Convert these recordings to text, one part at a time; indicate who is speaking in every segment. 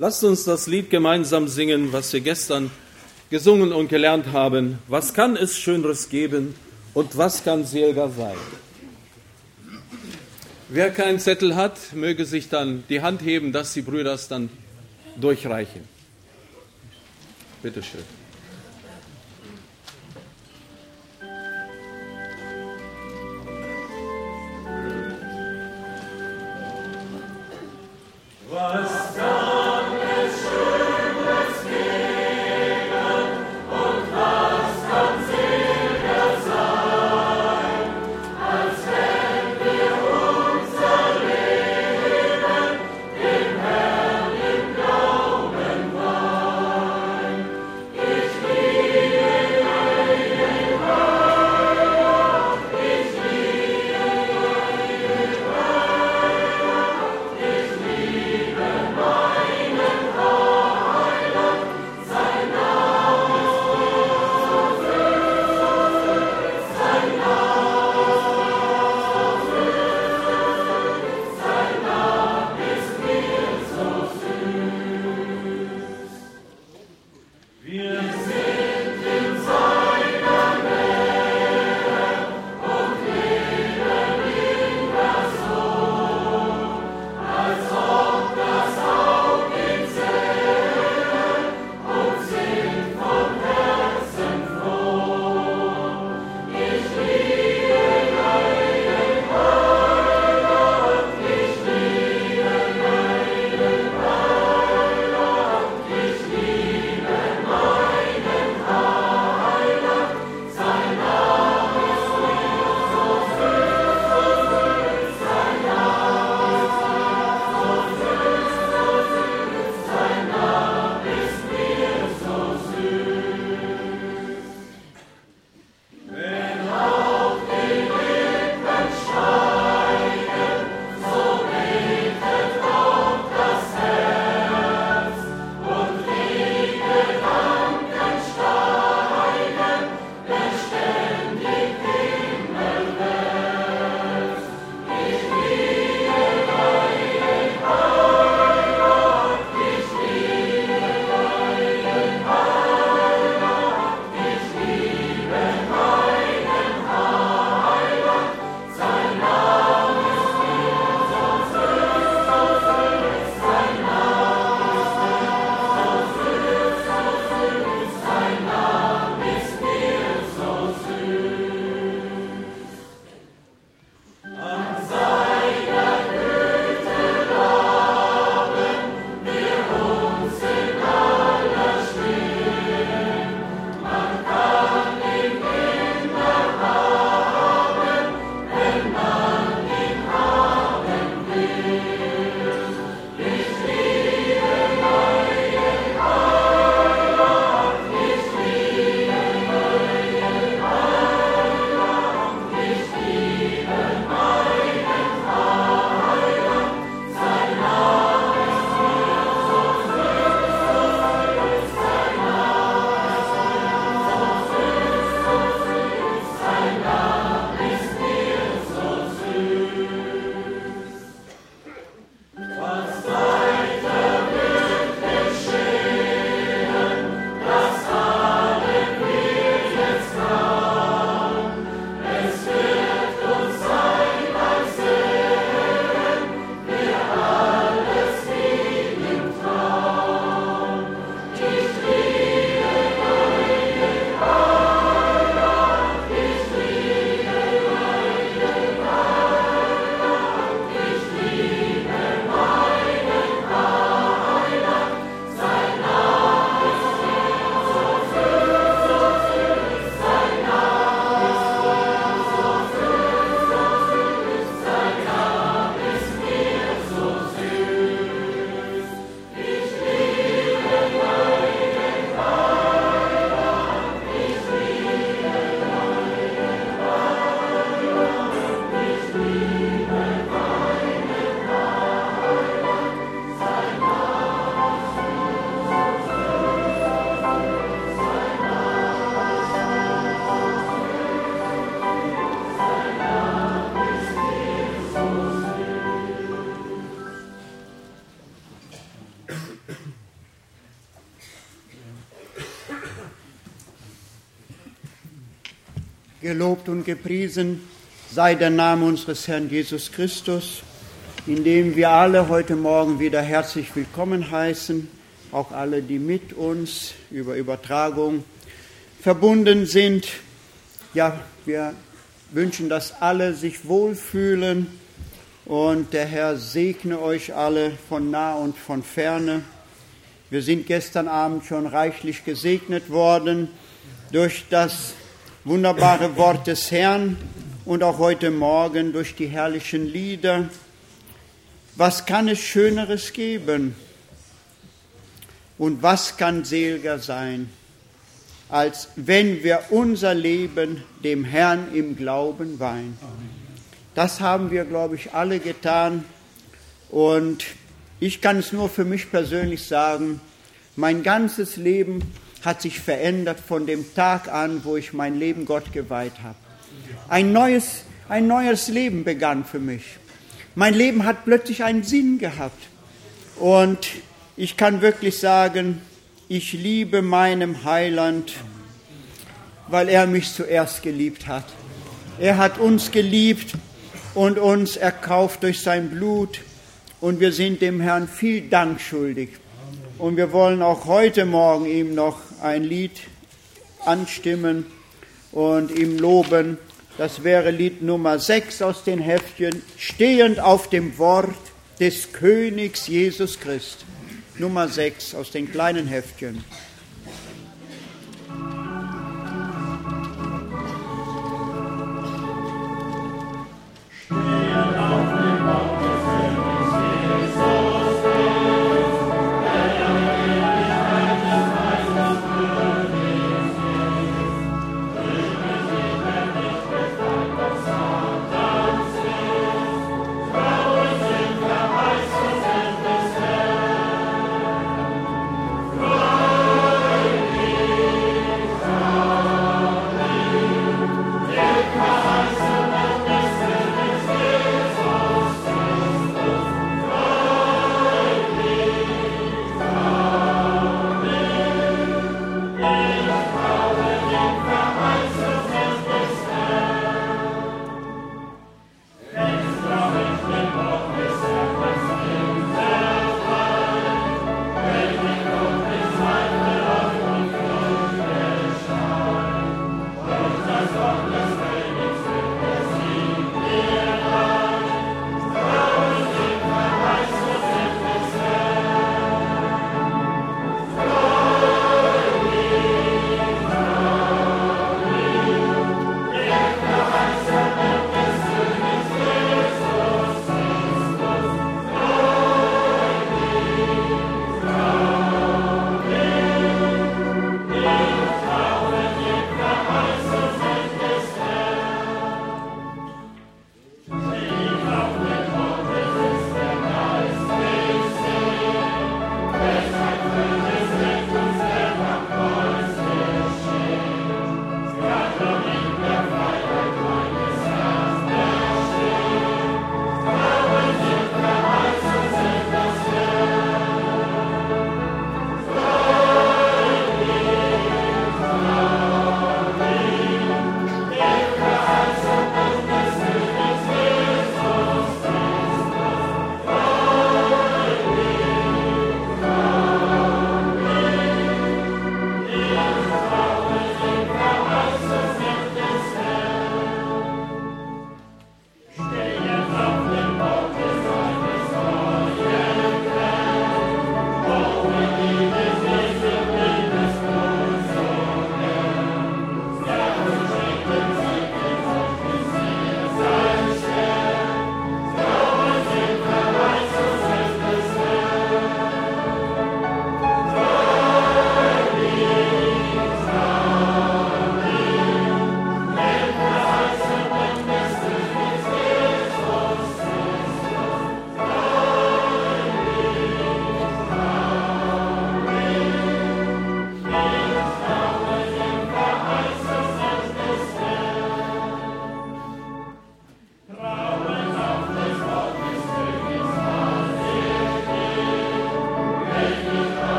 Speaker 1: Lasst uns das Lied gemeinsam singen, was wir gestern gesungen und gelernt haben. Was kann es Schöneres geben und was kann seliger sein? Wer keinen Zettel hat, möge sich dann die Hand heben, dass die Brüder es dann durchreichen. Bitte schön.
Speaker 2: Was kann es Schöneres geben und was kann seliger sein, als wenn wir unser Leben dem Herrn im Glauben weihen,
Speaker 3: Gelobt und gepriesen sei der Name unseres Herrn Jesus Christus, in dem wir alle heute Morgen wieder herzlich willkommen heißen, auch alle, die mit uns über Übertragung verbunden sind. Ja, wir wünschen, dass alle sich wohlfühlen und der Herr segne euch alle von nah und von ferne. Wir sind gestern Abend schon reichlich gesegnet worden durch das wunderbare Wort des Herrn und auch heute Morgen durch die herrlichen Lieder. Was kann es Schöneres geben und was kann seliger sein, als wenn wir unser Leben dem Herrn im Glauben weihen? Das haben wir, glaube ich, alle getan und ich kann es nur für mich persönlich sagen, mein ganzes Leben hat sich verändert von dem Tag an, wo ich mein Leben Gott geweiht habe. Ein neues Leben begann für mich. Mein Leben hat plötzlich einen Sinn gehabt. Und ich kann wirklich sagen, ich liebe meinem Heiland, weil er mich zuerst geliebt hat. Er hat uns geliebt und uns erkauft durch sein Blut. Und wir sind dem Herrn viel Dank schuldig. Und wir wollen auch heute Morgen ihm noch ein Lied anstimmen und ihm loben. Das wäre Lied Nummer 6 aus den Heftchen, stehend auf dem Wort des Königs Jesus Christ. Nummer 6 aus den kleinen Heftchen.
Speaker 2: Oh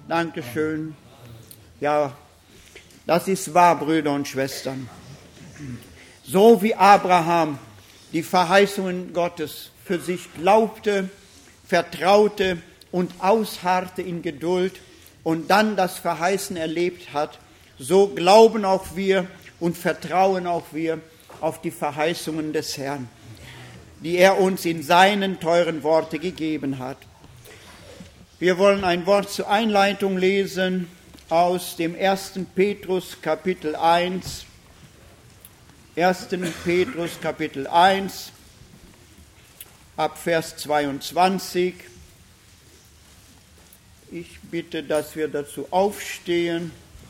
Speaker 3: Dankeschön. Ja, das ist wahr, Brüder und Schwestern. So wie Abraham die Verheißungen Gottes für sich glaubte, vertraute und ausharrte in Geduld und dann das Verheißen erlebt hat, so glauben auch wir und vertrauen auch wir auf die Verheißungen des Herrn, die er uns in seinen teuren Worten gegeben hat. Wir wollen ein Wort zur Einleitung lesen aus dem 1. Petrus Kapitel 1. 1. Petrus Kapitel 1 ab Vers 22. Ich bitte, dass wir dazu aufstehen.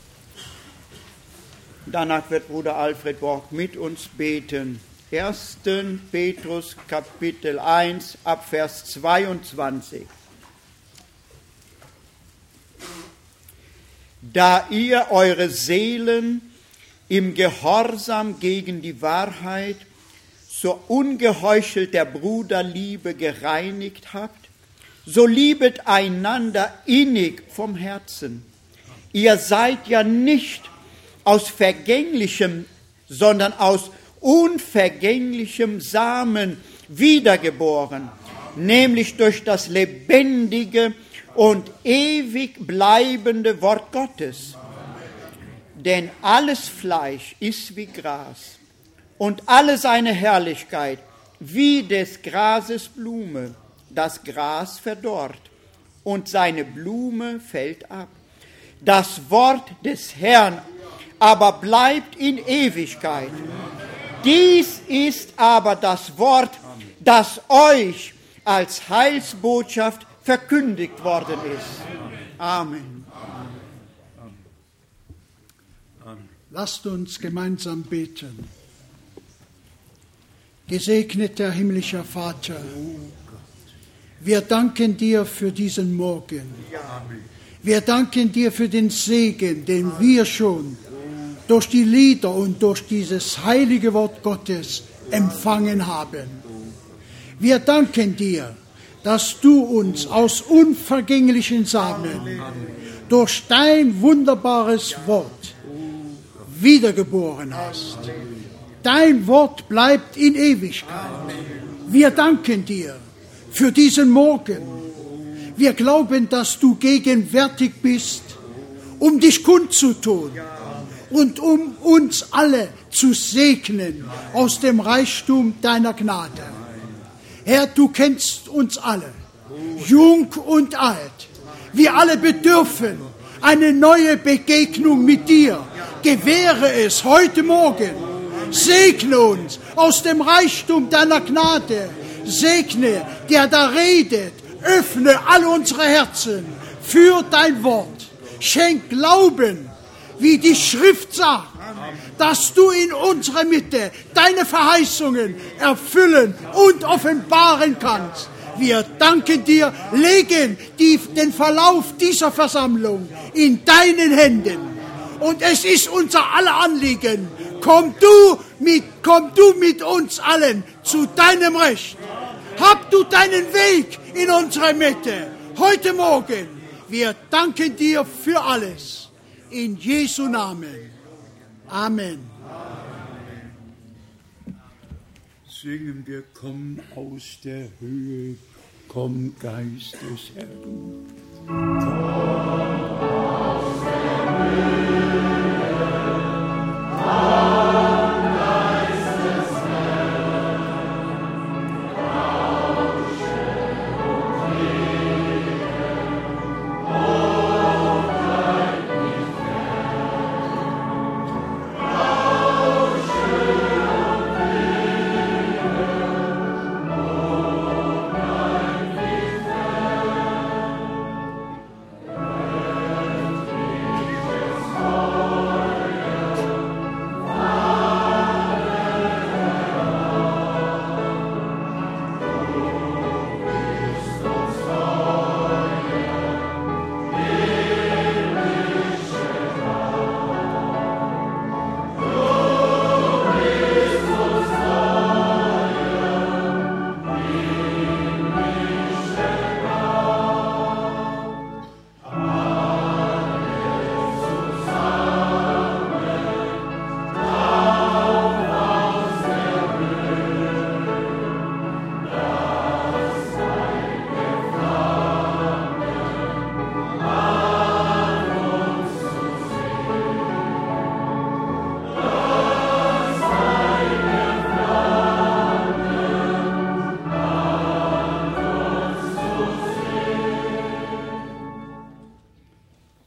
Speaker 3: Danach wird Bruder Alfred Borg mit uns beten. 1. Petrus Kapitel 1 ab Vers 22. Da ihr eure Seelen im Gehorsam gegen die Wahrheit zur ungeheuchelter Bruderliebe gereinigt habt, so liebet einander innig vom Herzen. Ihr seid ja nicht aus vergänglichem, sondern aus unvergänglichem Samen wiedergeboren, nämlich durch das lebendige und ewig bleibende Wort Gottes. Denn alles Fleisch ist wie Gras und alle seine Herrlichkeit wie des Grases Blume. Das Gras verdorrt und seine Blume fällt ab. Das Wort des Herrn aber bleibt in Ewigkeit. Dies ist aber das Wort, das euch als Heilsbotschaft verkündigt worden ist. Amen.
Speaker 4: Lasst uns gemeinsam beten. Gesegneter himmlischer Vater, wir danken dir für diesen Morgen. Wir danken dir für den Segen, den wir schon durch die Lieder und durch dieses heilige Wort Gottes empfangen haben. Wir danken dir, dass du uns aus unvergänglichen Samen durch dein wunderbares Wort wiedergeboren hast. Dein Wort bleibt in Ewigkeit. Wir danken dir für diesen Morgen. Wir glauben, dass du gegenwärtig bist, um dich kundzutun und um uns alle zu segnen aus dem Reichtum deiner Gnade. Herr, du kennst uns alle, jung und alt. Wir alle bedürfen eine neue Begegnung mit dir. Gewähre es heute Morgen. Segne uns aus dem Reichtum deiner Gnade. Segne, der da redet. Öffne alle unsere Herzen für dein Wort. Schenk Glauben, wie die Schrift sagt, dass du in unserer Mitte deine Verheißungen erfüllen und offenbaren kannst. Wir danken dir, legen den Verlauf dieser Versammlung in deinen Händen. Und es ist unser aller Anliegen, komm du mit uns allen zu deinem Recht. Hab du deinen Weg in unserer Mitte heute Morgen. Wir danken dir für alles. In Jesu Namen. Amen.
Speaker 5: Singen wir, komm aus der Höhe, komm Geist des Herrn. Komm aus der Höhe, komm Geist des Herrn. Rausche und Lebe, oh, bleib nicht fern. Rausche und Lebe, oh, bleib nicht fern.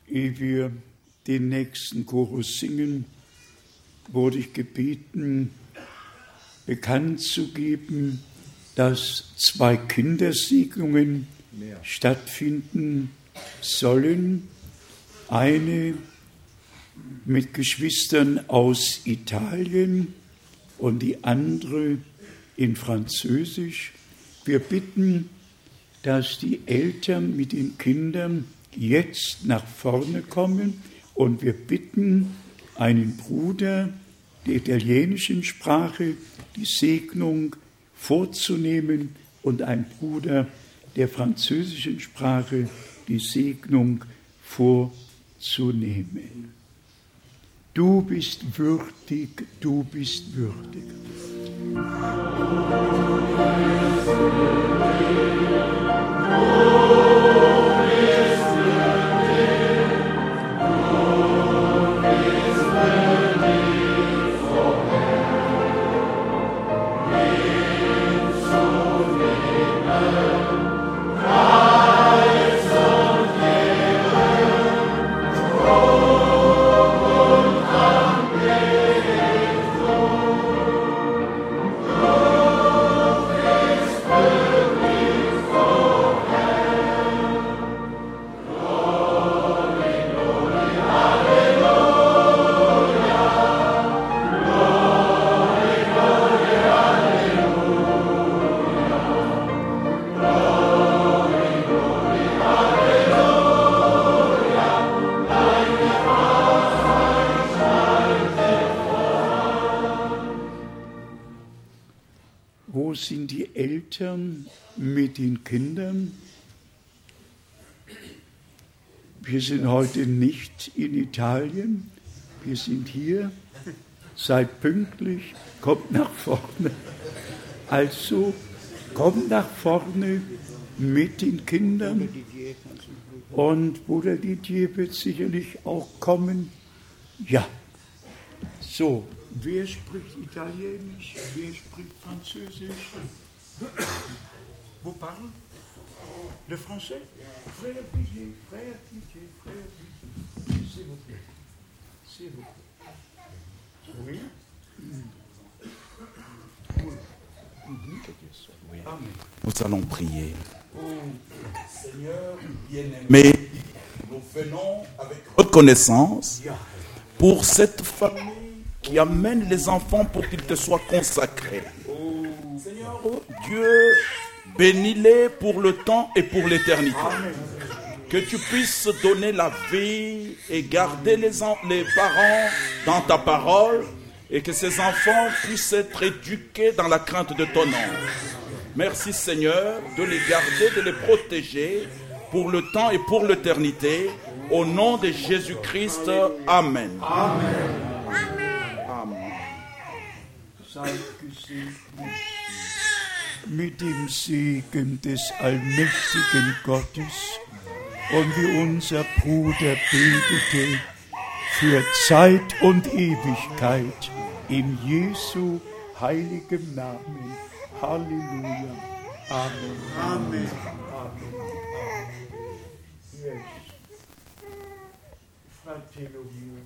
Speaker 6: Ehe wir den nächsten Chorus singen, wurde ich gebeten, bekannt zu geben, dass 2 Kindersegnungen stattfinden sollen. Eine mit Geschwistern aus Italien und die andere in Französisch. Wir bitten, dass die Eltern mit den Kindern jetzt nach vorne kommen, und wir bitten einen Bruder der italienischen Sprache die Segnung vorzunehmen und einen Bruder der französischen Sprache die Segnung vorzunehmen. Du bist würdig, du bist würdig. Wo sind die Eltern mit den Kindern? Wir sind heute nicht in Italien, wir sind hier. Seid pünktlich, kommt nach vorne. Also kommt nach vorne mit den Kindern. Und Bruder Didier wird sicherlich auch kommen. Ja, so. Wer spricht Italienisch? Wer spricht Französisch? Vous parlez le français? Frère Didier, frère Didier, frère Didier. S'il vous plaît. S'il vous plaît. Oui? Amen.
Speaker 7: Nous allons prier. Seigneur bien-aimé, nous venons avec reconnaissance pour cette famille qui amène les enfants pour qu'ils te soient consacrés. Seigneur Dieu, bénis-les pour le temps et pour l'éternité. Que tu puisses donner la vie et garder les parents dans ta parole, et que ces enfants puissent être éduqués dans la crainte de ton nom. Merci Seigneur de les garder, de les protéger pour le temps et pour l'éternité. Au nom de Jésus-Christ, Amen.
Speaker 6: Amen.
Speaker 7: Amen.
Speaker 6: Seid gesegnet mit dem Segen des allmächtigen Gottes, und wie unser Bruder betete, für Zeit und Ewigkeit in Jesu heiligem Namen. Halleluja. Amen. Amen. Amen. Yes. Fratello mio.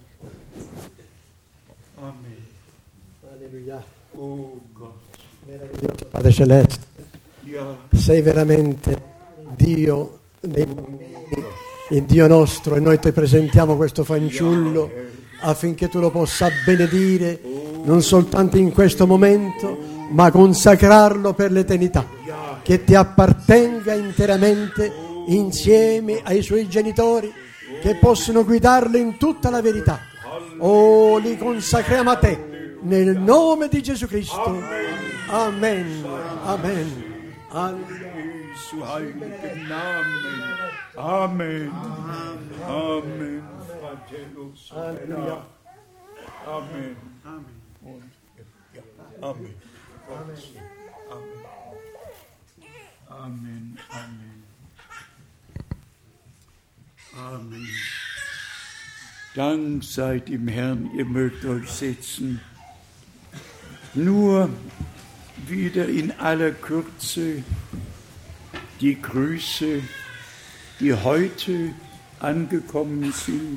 Speaker 6: Amen.
Speaker 8: Alleluia.
Speaker 6: Oh Gott.
Speaker 8: Meraviglioso Padre Celeste,
Speaker 6: Ja.
Speaker 8: sei veramente Dio nei bambini, il Dio nostro, e noi ti presentiamo questo fanciullo affinché tu lo possa benedire non soltanto in questo momento, ma consacrarlo per l'eternità, che ti appartenga interamente insieme ai suoi genitori, che possono guidarlo in tutta la verità. Oh, li consacriamo a te nel nome di Gesù Cristo. Amen. Amen.
Speaker 6: Jesu heiligen Namen. Amen. Amen. Fratello.
Speaker 8: Alleluia.
Speaker 6: Amen. Amen. Und, ja. Amen. Amen. Amen. Amen. Amen. Dank sei dem Herrn, ihr mögt euch setzen. Nur wieder in aller Kürze die Grüße, die heute angekommen sind.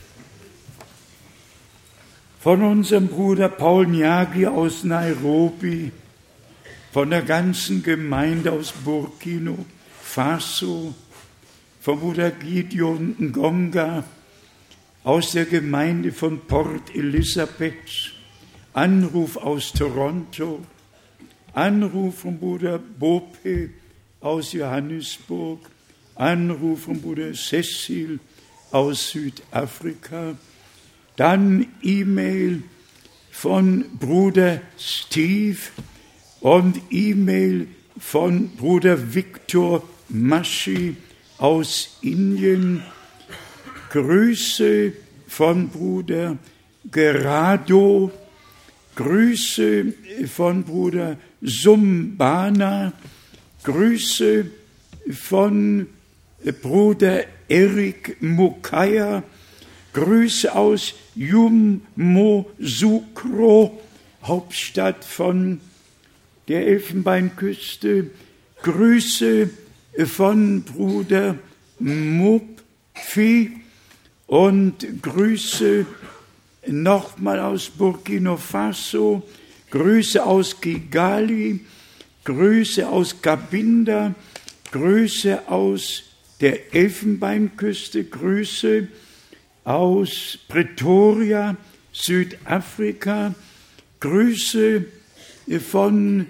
Speaker 6: Von unserem Bruder Paul Nyagi aus Nairobi, von der ganzen Gemeinde aus Burkina Faso, vom Bruder Gideon Ngonga, aus der Gemeinde von Port Elizabeth, Anruf aus Toronto, Anruf vom Bruder Bope aus Johannesburg, Anruf vom Bruder Cecil aus Südafrika, dann E-Mail von Bruder Steve und E-Mail von Bruder Victor Maschi aus Indien, Grüße von Bruder Gerardo, Grüße von Bruder Sumbana, Grüße von Bruder Erik Mukaya, Grüße aus Yamoussoukro, Hauptstadt von der Elfenbeinküste, Grüße von Bruder Mupfi und Grüße nochmal aus Burkina Faso, Grüße aus Kigali, Grüße aus Cabinda, Grüße aus der Elfenbeinküste, Grüße aus Pretoria, Südafrika, Grüße von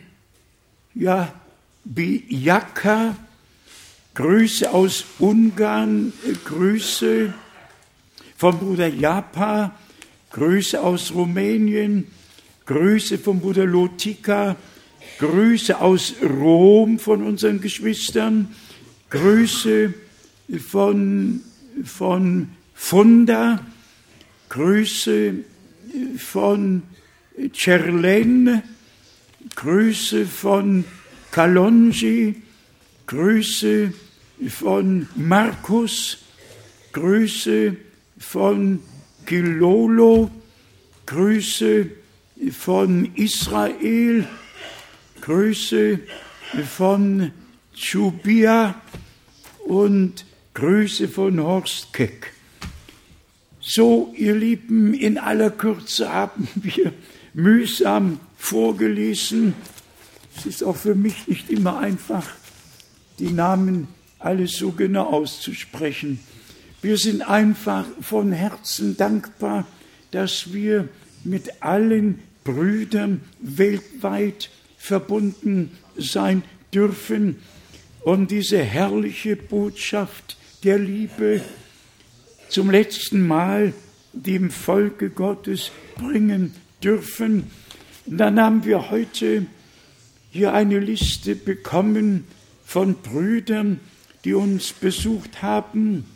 Speaker 6: Biaka, Grüße aus Ungarn, Grüße von Bruder Japa, Grüße aus Rumänien, Grüße von Bruder Lotika, Grüße aus Rom von unseren Geschwistern, Grüße von Funda, Grüße von Cherlen, Grüße von Kalonji, Grüße von Markus, Grüße von Kilolo, Grüße von Israel, Grüße von Chubia und Grüße von Horst Keck. So, ihr Lieben, in aller Kürze haben wir mühsam vorgelesen. Es ist auch für mich nicht immer einfach, die Namen alles so genau auszusprechen. Wir sind einfach von Herzen dankbar, dass wir mit allen Brüdern weltweit verbunden sein dürfen und diese herrliche Botschaft der Liebe zum letzten Mal dem Volke Gottes bringen dürfen. Und dann haben wir heute hier eine Liste bekommen von Brüdern, die uns besucht haben.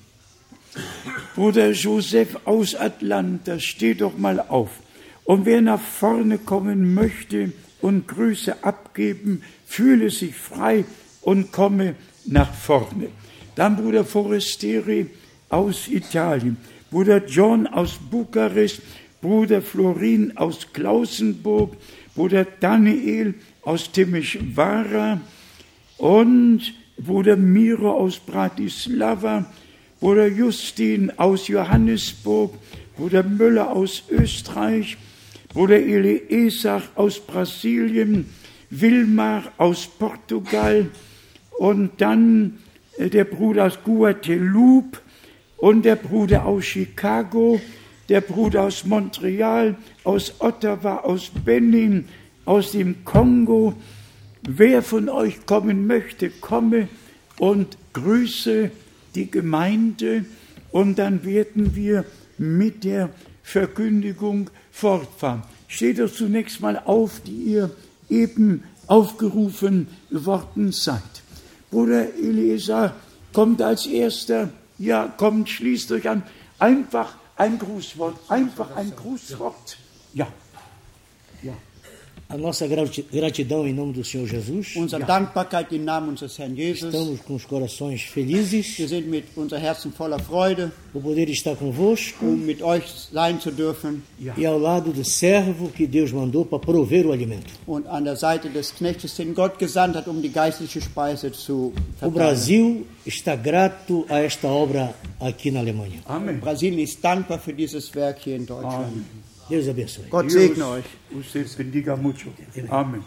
Speaker 6: Bruder Joseph aus Atlanta, steh doch mal auf. Und wer nach vorne kommen möchte und Grüße abgeben, fühle sich frei und komme nach vorne. Dann Bruder Forestieri aus Italien, Bruder John aus Bukarest, Bruder Florin aus Klausenburg, Bruder Daniel aus Timișoara und Bruder Miro aus Bratislava, Bruder Justin aus Johannesburg, Bruder Müller aus Österreich, Bruder Eliezer aus Brasilien, Wilmar aus Portugal und dann der Bruder aus Guadeloupe und der Bruder aus Chicago, der Bruder aus Montreal, aus Ottawa, aus Benin, aus dem Kongo. Wer von euch kommen möchte, komme und grüße die Gemeinde und dann werden wir mit der Verkündigung fortfahren. Steht doch zunächst mal auf, die ihr eben aufgerufen worden seid. Bruder Eliezer kommt als Erster. Ja, kommt, schließt euch an. Einfach ein Grußwort. Einfach ein Grußwort. Ja. Ja.
Speaker 9: A nossa gratidão em nome do Senhor Jesus.
Speaker 3: Unsere Dankbarkeit im Namen unseres Herrn Jesus.
Speaker 9: Estamos com os corações felizes.
Speaker 3: Wir sind mit unserem Herzen voller Freude,
Speaker 9: por poder estar convosco,
Speaker 3: mit euch sein zu dürfen.
Speaker 9: E ao lado do servo que Deus mandou para prover o alimento.
Speaker 3: Und an der Seite des Knechtes, den Gott gesandt hat, die geistliche Speise zu verteilen.
Speaker 9: O Brasil está grato a esta obra aqui na Alemanha.
Speaker 6: Amen.
Speaker 3: Brasilien ist dankbar für dieses Werk hier in Deutschland.
Speaker 9: Deus abençoe.
Speaker 3: Gott segne euch.
Speaker 6: Usted bendiga mucho. Amen.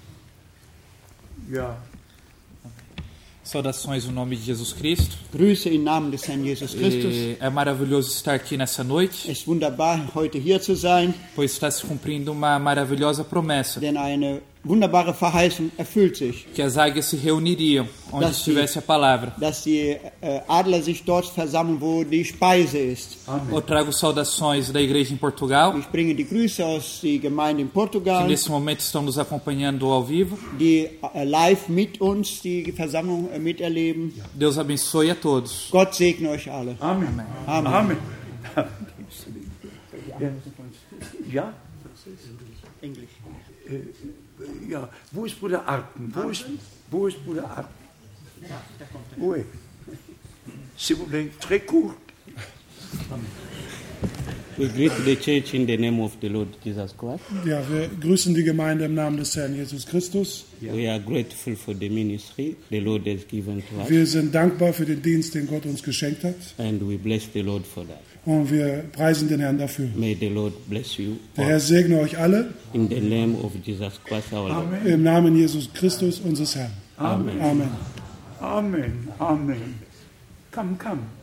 Speaker 6: Ja.
Speaker 10: Saudações no nome de Jesus Cristo.
Speaker 3: Grüße im Namen des Herrn Jesus Christus.
Speaker 10: É maravilhoso estar aqui nessa noite,
Speaker 3: Es ist wunderbar, heute hier zu sein,
Speaker 10: pois está se cumprindo uma maravilhosa promessa,
Speaker 3: denn eine wunderbare Verheißung erfüllt sich,
Speaker 10: que as águias se reuniriam onde
Speaker 3: Das
Speaker 10: estivesse a palavra.
Speaker 3: dass die Adler sich dort versammeln, wo die Speise ist.
Speaker 10: Eu trago saudações da igreja em Portugal,
Speaker 3: Ich bringe die Grüße aus der Gemeinde in
Speaker 10: que
Speaker 3: Portugal,
Speaker 10: nesse momento estão nos acompanhando ao vivo.
Speaker 3: die live mit uns die Versammlung miterleben.
Speaker 10: Deus abençoe a todos.
Speaker 3: Gott segne euch alle.
Speaker 6: Amen.
Speaker 3: Amen.
Speaker 6: Amen. Ja?
Speaker 3: Englisch.
Speaker 6: Ja. Wo ist Bruder Arten? Wo ist Bruder Arten? Où est? S'il vous plaît, très court.
Speaker 11: We greet the church in the name of the Lord Jesus Christ.
Speaker 12: Ja, wir grüßen die Gemeinde im Namen des Herrn Jesus Christus.
Speaker 11: We are grateful for the ministry the Lord has given to us,
Speaker 12: Wir sind dankbar für den Dienst, den Gott uns geschenkt hat.
Speaker 11: and we bless the Lord for that.
Speaker 12: Und wir preisen den Herrn dafür.
Speaker 11: May the Lord bless you
Speaker 12: Der Herr segne euch alle
Speaker 11: in the name of Jesus Christ our Lord.
Speaker 12: im Namen Jesus Christus, unseres Herrn.
Speaker 6: Amen.
Speaker 12: Amen.
Speaker 6: Amen. Amen. Come.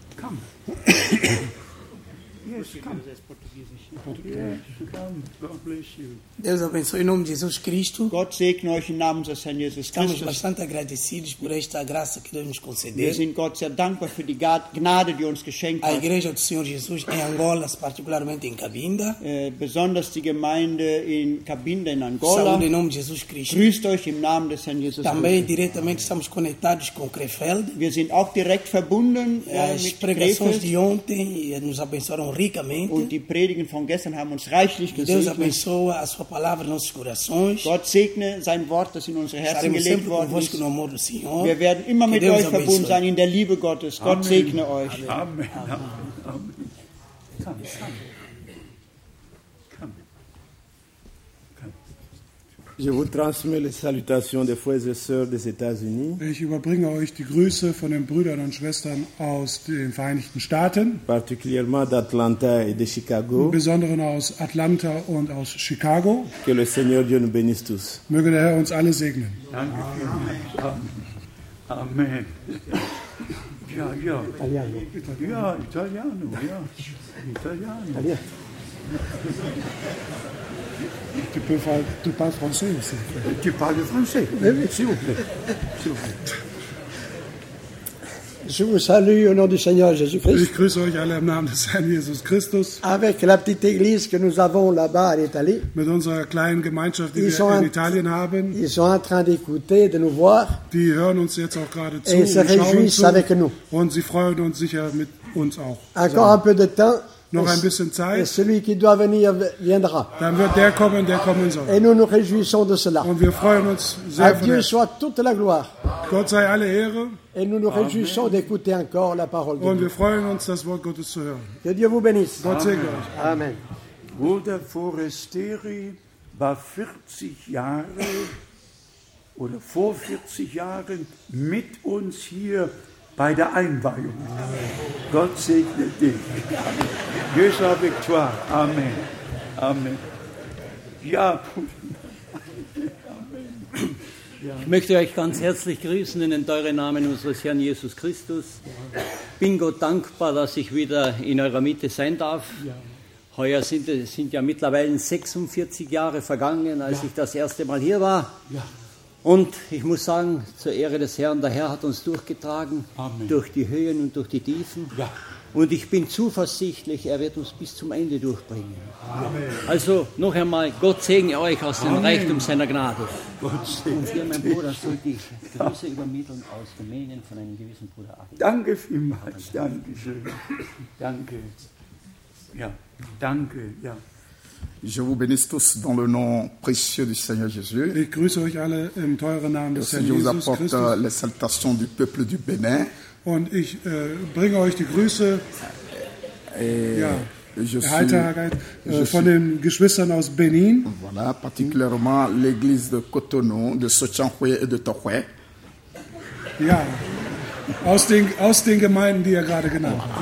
Speaker 6: Yes, come. Yes, come. God bless you.
Speaker 13: Deus abençoe em nome de Jesus Cristo.
Speaker 3: Gott segne euch im Namen des Herrn Jesus
Speaker 13: Estamos
Speaker 3: Christus.
Speaker 13: bastante agradecidos por esta graça que Deus nos
Speaker 3: Wir
Speaker 13: concedeu.
Speaker 3: sind Gott sehr dankbar für die Gnade, die uns geschenkt
Speaker 13: A
Speaker 3: hat.
Speaker 13: Igreja do Senhor Jesus em Angola, particularmente em Cabinda.
Speaker 3: Besonders die Gemeinde in Cabinda in Angola.
Speaker 13: Saúde em nome de Jesus Cristo.
Speaker 3: Grüßt euch im Namen des Herrn Jesus
Speaker 13: Também
Speaker 3: Christus.
Speaker 13: diretamente estamos conectados com Krefeld.
Speaker 3: Wir sind auch direkt verbunden
Speaker 13: As
Speaker 3: mit
Speaker 13: pregações
Speaker 3: Krefeld.
Speaker 13: de ontem nos abençoaram ricamente.
Speaker 3: Und die Predigen von gestern haben uns reichlich
Speaker 13: Deus
Speaker 3: gesegnet.
Speaker 13: abençoa a sua palavra em nossos corações.
Speaker 3: Gott segne sein Wort, das in unsere Herzen
Speaker 13: Estaremos
Speaker 3: gelegt
Speaker 13: sempre
Speaker 3: worden
Speaker 13: convosco
Speaker 3: ist.
Speaker 13: no amor do Senhor.
Speaker 3: Wir werden immer
Speaker 13: Que
Speaker 3: mit
Speaker 13: Deus
Speaker 3: euch verbunden
Speaker 13: abençoe.
Speaker 3: sein in der Liebe Gottes. Gott segne euch.
Speaker 6: Amen. Amen. Come.
Speaker 14: Je vous transmets les salutations des frères et sœurs des États-Unis,
Speaker 12: Ich überbringe euch die Grüße von den Brüdern und Schwestern aus den Vereinigten Staaten,
Speaker 14: particulièrement d'Atlanta et de
Speaker 12: im
Speaker 14: Chicago.
Speaker 12: Besonderen aus Atlanta und aus Chicago.
Speaker 14: Que le Seigneur Dieu nous bénisse tous.
Speaker 12: Möge der Herr uns alle segnen.
Speaker 6: Danke vielmals. Amen. Ja.
Speaker 8: Italiano.
Speaker 6: Ja, Italiano. Ja. Italiano.
Speaker 12: Tu parles français aussi.
Speaker 6: Tu parles français? S'il vous plaît. S'il vous plaît.
Speaker 8: Je vous salue au nom du Seigneur Jésus-Christ.
Speaker 12: Ich grüße euch alle im Namen des Herrn Jesus Christus.
Speaker 8: Avec la petite église que nous avons là-bas en Italie,
Speaker 12: Mit unserer kleinen Gemeinschaft, die
Speaker 8: Ils
Speaker 12: wir
Speaker 8: sont
Speaker 12: in
Speaker 8: un-
Speaker 12: Italien haben,
Speaker 8: ils sont en train d'écouter, de nous voir,
Speaker 12: die hören uns jetzt auch gerade zu
Speaker 8: et
Speaker 12: und
Speaker 8: se
Speaker 12: schauen
Speaker 8: réjouissent
Speaker 12: zu.
Speaker 8: avec nous.
Speaker 12: Und sie freuen uns sicher mit uns auch.
Speaker 8: Encore un peu de temps,
Speaker 12: Noch ein bisschen
Speaker 8: et
Speaker 12: Zeit,
Speaker 8: celui qui doit venir viendra.
Speaker 12: dann wird der kommen soll.
Speaker 8: Et nous nous réjouissons de cela.
Speaker 12: Und wir freuen uns
Speaker 8: À
Speaker 12: sehr von
Speaker 8: Dieu
Speaker 12: der.
Speaker 8: soit toute la gloire.
Speaker 12: Gott sei alle Ehre
Speaker 8: Et nous nous réjouissons d'écouter encore la parole de
Speaker 12: und
Speaker 8: Dieu.
Speaker 12: wir freuen uns, das Wort Gottes zu hören.
Speaker 8: Que Dieu vous bénisse.
Speaker 12: Gott segne euch.
Speaker 8: Amen.
Speaker 6: Bruder Forestieri war 40 Jahre oder vor 40 Jahren mit uns hier bei der Einweihung. Gott segne dich. Dieu soit avec toi. Amen. Amen. Ja,
Speaker 15: Ich möchte euch ganz herzlich grüßen in den teuren Namen unseres Herrn Jesus Christus. Bin Gott dankbar, dass ich wieder in eurer Mitte sein darf. Heuer sind ja mittlerweile 46 Jahre vergangen, als ich das erste Mal hier war. Und ich muss sagen, zur Ehre des Herrn, der Herr hat uns durchgetragen, durch die Höhen und durch die Tiefen. Und ich bin zuversichtlich, er wird uns bis zum Ende durchbringen. Also noch einmal, Gott segne euch aus dem Reichtum seiner Gnade. Und hier, mein Bruder, sollte ich Grüße übermitteln aus Rumänien von einem gewissen Bruder Adi.
Speaker 6: danke vielmals. Danke schön. Danke. Ja, danke. Ja.
Speaker 16: Je vous bénisse tous dans le nom précieux du Seigneur Jésus.
Speaker 12: Ich grüße euch alle im teuren Namen des Herrn
Speaker 16: Je vous
Speaker 12: Jesus
Speaker 16: apporte
Speaker 12: Christus.
Speaker 16: les salutations du peuple du Bénin.
Speaker 12: Und ich bringe euch die Grüße
Speaker 16: Je
Speaker 12: der
Speaker 16: suis-
Speaker 12: Heiterkeit
Speaker 16: je
Speaker 12: von
Speaker 16: suis-
Speaker 12: den Geschwistern aus Benin.
Speaker 16: Voilà, particulièrement l'église de Cotonou, de Sochanhue et de Tohue.
Speaker 12: Ja, aus den Gemeinden, die er gerade genannt hat.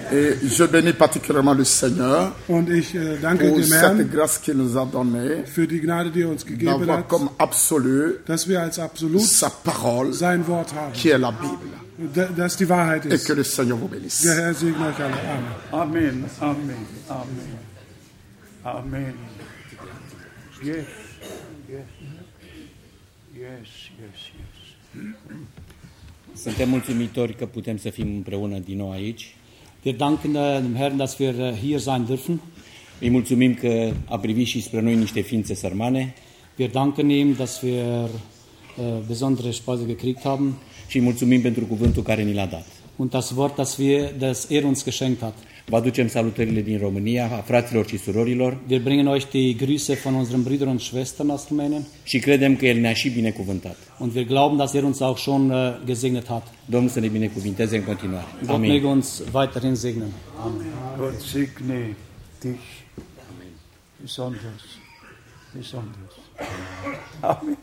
Speaker 16: Et je bénis particulièrement le Seigneur
Speaker 12: Und ich danke
Speaker 16: pour
Speaker 12: dem
Speaker 16: cette
Speaker 12: Herrn
Speaker 16: grâce qu'il nous a donnée
Speaker 12: für die Gnade, die er uns gegeben
Speaker 16: d'avoir
Speaker 12: hat,
Speaker 16: comme absolu
Speaker 12: dass wir als Absolut
Speaker 16: sa parole
Speaker 12: sein Wort haben,
Speaker 16: qui est la Bible.
Speaker 12: dass die Wahrheit
Speaker 16: Et
Speaker 12: ist.
Speaker 16: que le Seigneur vous bénisse.
Speaker 12: Der Herr segne euch alle. Amen.
Speaker 6: Amen, Amen, Amen, Amen. Yes, yes, yes, yes, yes.
Speaker 11: Suntem mulțumitori că putem să fim împreună din nou aici.
Speaker 17: Wir danken dem Herrn, dass wir hier sein dürfen.
Speaker 11: Îi mulțumim că a privit și spre noi niște ființe sărmane.
Speaker 17: Wir danken ihm, dass wir besondere Speise gekriegt haben.
Speaker 11: Și îi mulțumim pentru cuvântul care ni l-a dat.
Speaker 17: Und das Wort, das er uns geschenkt hat.
Speaker 11: Vă aducem salutările din România, a fraților și surorilor.
Speaker 17: Wir bringen euch die Grüße von unseren Brüdern und Schwestern aus Rumänien.
Speaker 11: Și credem că El ne-a și binecuvântat.
Speaker 17: Und wir glauben, dass er uns auch schon gesegnet hat.
Speaker 11: Domnul să ne binecuvinteze în continuare.
Speaker 17: Gott möge uns weiterhin segnen. Amen.
Speaker 6: Gott segne dich besonders, besonders. Amen,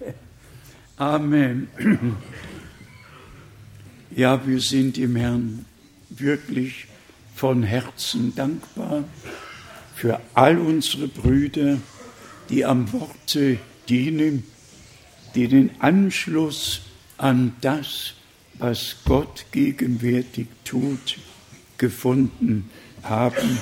Speaker 6: Amen. Amen. Ja, wir sind dem Herrn wirklich von Herzen dankbar für all unsere Brüder, die am Worte dienen, die den Anschluss an das, was Gott gegenwärtig tut, gefunden haben.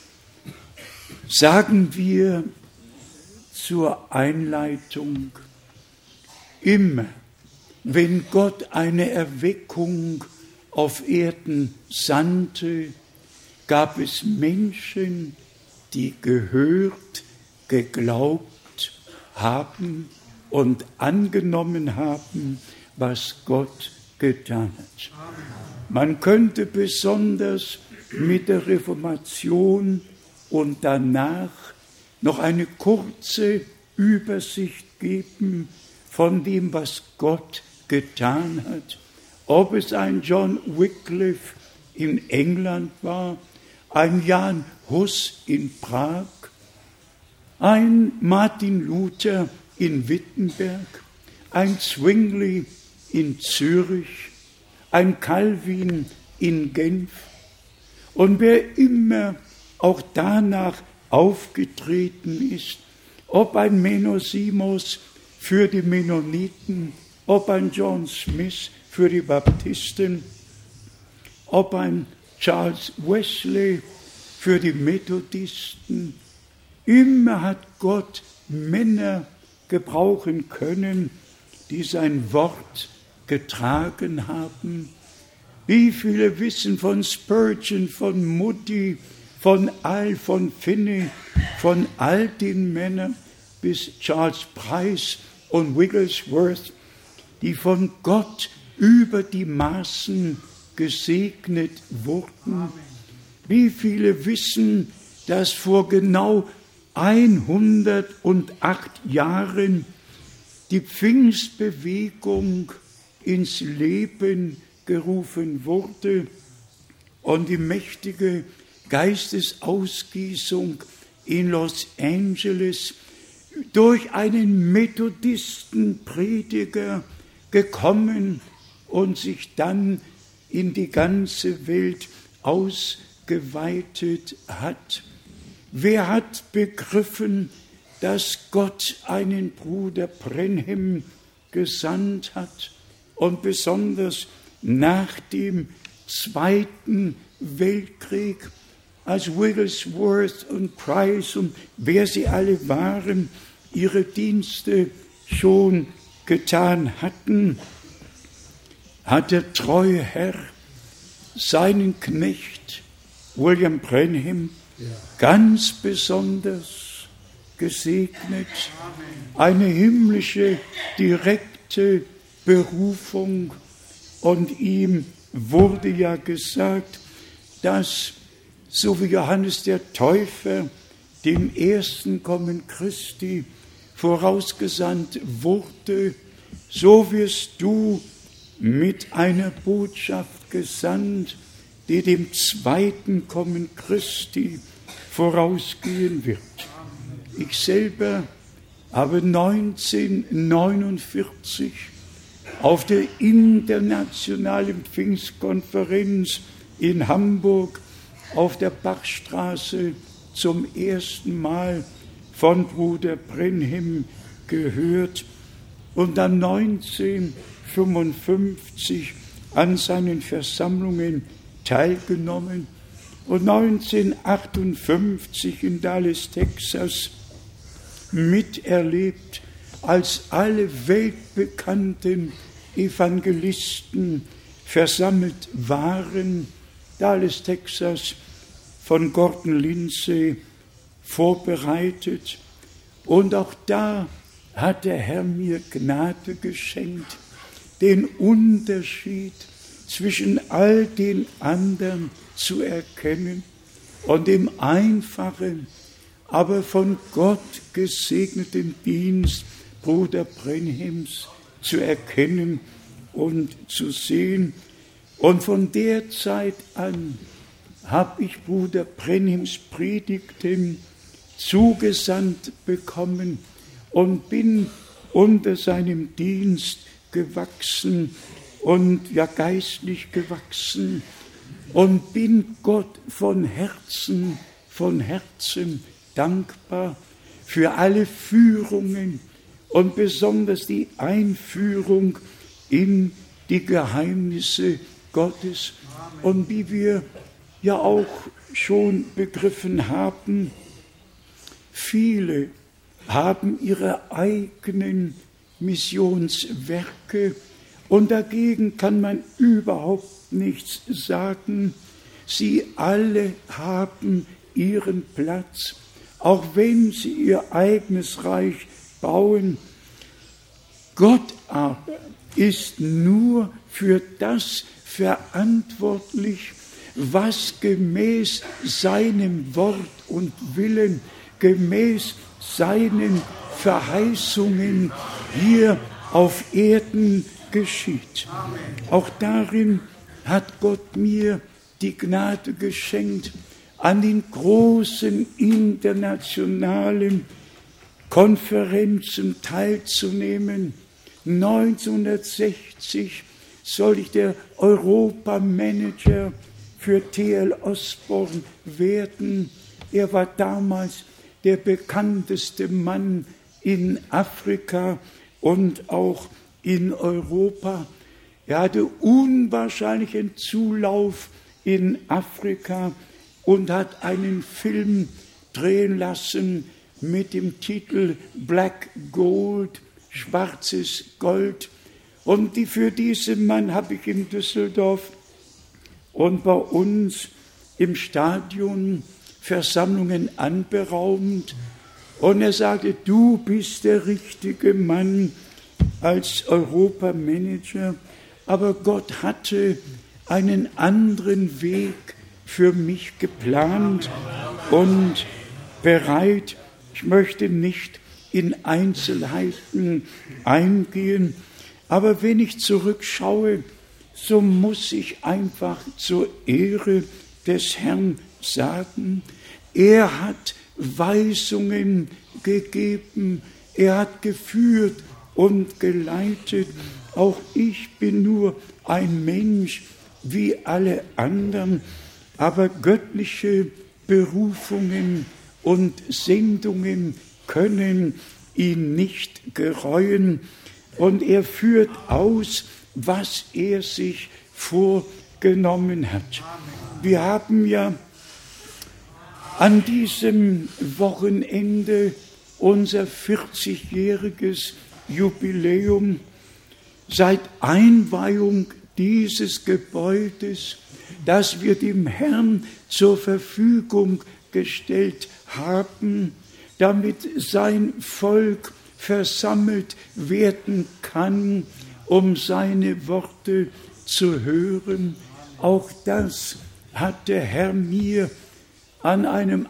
Speaker 6: Sagen wir zur Einleitung, immer wenn Gott eine Erweckung auf Erden sandte, gab es Menschen, die gehört, geglaubt haben und angenommen haben, was Gott getan hat. Man könnte besonders mit der Reformation und danach noch eine kurze Übersicht geben von dem, was Gott getan hat. Ob es ein John Wycliffe in England war, ein Jan Hus in Prag, ein Martin Luther in Wittenberg, ein Zwingli in Zürich, ein Calvin in Genf. Und wer immer auch danach aufgetreten ist, ob ein Menno Simons für die Mennoniten, ob ein John Smith für die Baptisten, ob ein Charles Wesley für die Methodisten. Immer hat Gott Männer gebrauchen können, die sein Wort getragen haben. Wie viele wissen von Spurgeon, von Moody, von Finney, von all den Männern bis Charles Price und Wigglesworth, die von Gott über die Maßen gesegnet wurden. Wie viele wissen, dass vor genau 108 Jahren die Pfingstbewegung ins Leben gerufen wurde und die mächtige Geistesausgießung in Los Angeles durch einen Methodistenprediger gekommen und sich dann in die ganze Welt ausgeweitet hat. Wer hat begriffen, dass Gott einen Bruder Brenhem gesandt hat und besonders nach dem Zweiten Weltkrieg, als Wigglesworth und Price und wer sie alle waren, ihre Dienste schon getan hatten, hat der treue Herr seinen Knecht William Brenhem ganz besonders gesegnet. Eine himmlische, direkte Berufung. Und ihm wurde ja gesagt, dass, so wie Johannes der Täufer dem ersten Kommen Christi vorausgesandt wurde, so wirst du mit einer Botschaft gesandt, die dem zweiten Kommen Christi vorausgehen wird. Ich selber habe 1949 auf der internationalen Pfingstkonferenz in Hamburg auf der Bachstraße zum ersten Mal von Bruder Brenhem gehört und dann 1955 an seinen Versammlungen teilgenommen und 1958 in Dallas, Texas miterlebt, als alle weltbekannten Evangelisten versammelt waren. Dallas, Texas, von Gordon Lindsay vorbereitet. Und auch da hat der Herr mir Gnade geschenkt, den Unterschied zwischen all den anderen zu erkennen und dem einfachen, aber von Gott gesegneten Dienst Bruder Brenhems zu erkennen und zu sehen. Und von der Zeit an habe ich Bruder Brenhems Predigten zugesandt bekommen und bin unter seinem Dienst gewachsen und ja geistlich gewachsen und bin Gott von Herzen dankbar für alle Führungen und besonders die Einführung in die Geheimnisse Gottes. Und wie wir ja auch schon begriffen haben, viele haben ihre eigenen Missionswerke und dagegen kann man überhaupt nichts sagen. Sie alle haben ihren Platz, auch wenn sie ihr eigenes Reich bauen. Gott aber ist nur für das verantwortlich, was gemäß seinem Wort und Willen, gemäß seinen Verheißungen hier auf Erden geschieht. Auch darin hat Gott mir die Gnade geschenkt, an den großen internationalen Konferenzen teilzunehmen. 1960 soll ich der Europamanager für T.L. Osborne werden. Er war damals der bekannteste Mann in Afrika und auch in Europa. Er hatte unwahrscheinlichen Zulauf in Afrika und hat einen Film drehen lassen mit dem Titel Black Gold, schwarzes Gold. Und für diesen Mann habe ich in Düsseldorf und bei uns im Stadion Versammlungen anberaumt. Und er sagte, du bist der richtige Mann als Europamanager. Aber Gott hatte einen anderen Weg für mich geplant und bereit. Ich möchte nicht in Einzelheiten eingehen, aber wenn ich zurückschaue, so muss ich einfach zur Ehre des Herrn sagen, er hat Weisungen gegeben, er hat geführt und geleitet. Auch ich bin nur ein Mensch wie alle anderen, aber göttliche Berufungen und Sendungen können ihn nicht gereuen. Und er führt aus, was er sich vorgenommen hat. Wir haben ja an diesem Wochenende unser 40-jähriges Jubiläum. Seit Einweihung dieses Gebäudes, das wir dem Herrn zur Verfügung gestellt haben, damit sein Volk versammelt werden kann, um seine Worte zu hören. Auch das hat der Herr mir an einem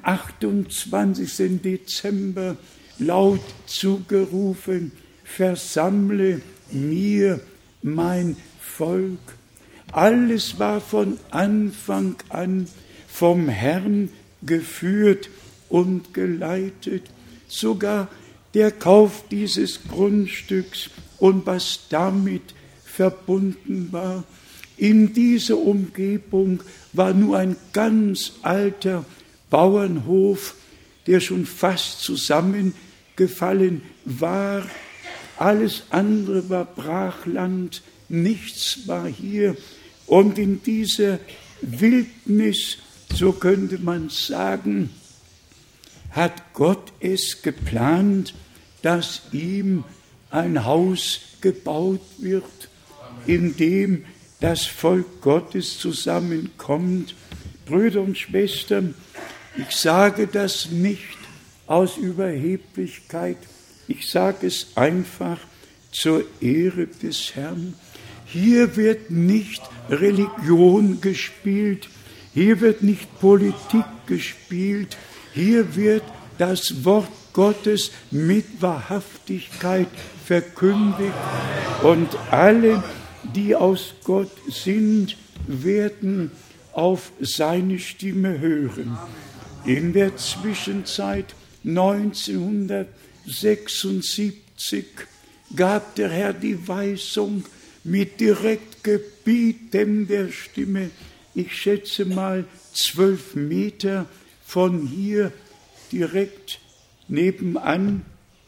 Speaker 6: 28. Dezember laut zugerufen: Versammle mir mein Volk. Alles war von Anfang an vom Herrn geführt und geleitet. Sogar der Kauf dieses Grundstücks und was damit verbunden war. In dieser Umgebung war nur ein ganz alter Bauernhof, der schon fast zusammengefallen war. Alles andere war Brachland, nichts war hier. Und in dieser Wildnis, so könnte man sagen, hat Gott es geplant, dass ihm ein Haus gebaut wird, in dem das Volk Gottes zusammenkommt. Brüder und Schwestern, ich sage das nicht aus Überheblichkeit, ich sage es einfach zur Ehre des Herrn. Hier wird nicht Religion gespielt, hier wird nicht Politik gespielt, hier wird das Wort Gottes mit Wahrhaftigkeit verkündigt und alle, die aus Gott sind, werden auf seine Stimme hören. In der Zwischenzeit 1976 gab der Herr die Weisung mit direkt gebietender Stimme, ich schätze mal 12 Meter von hier direkt nebenan,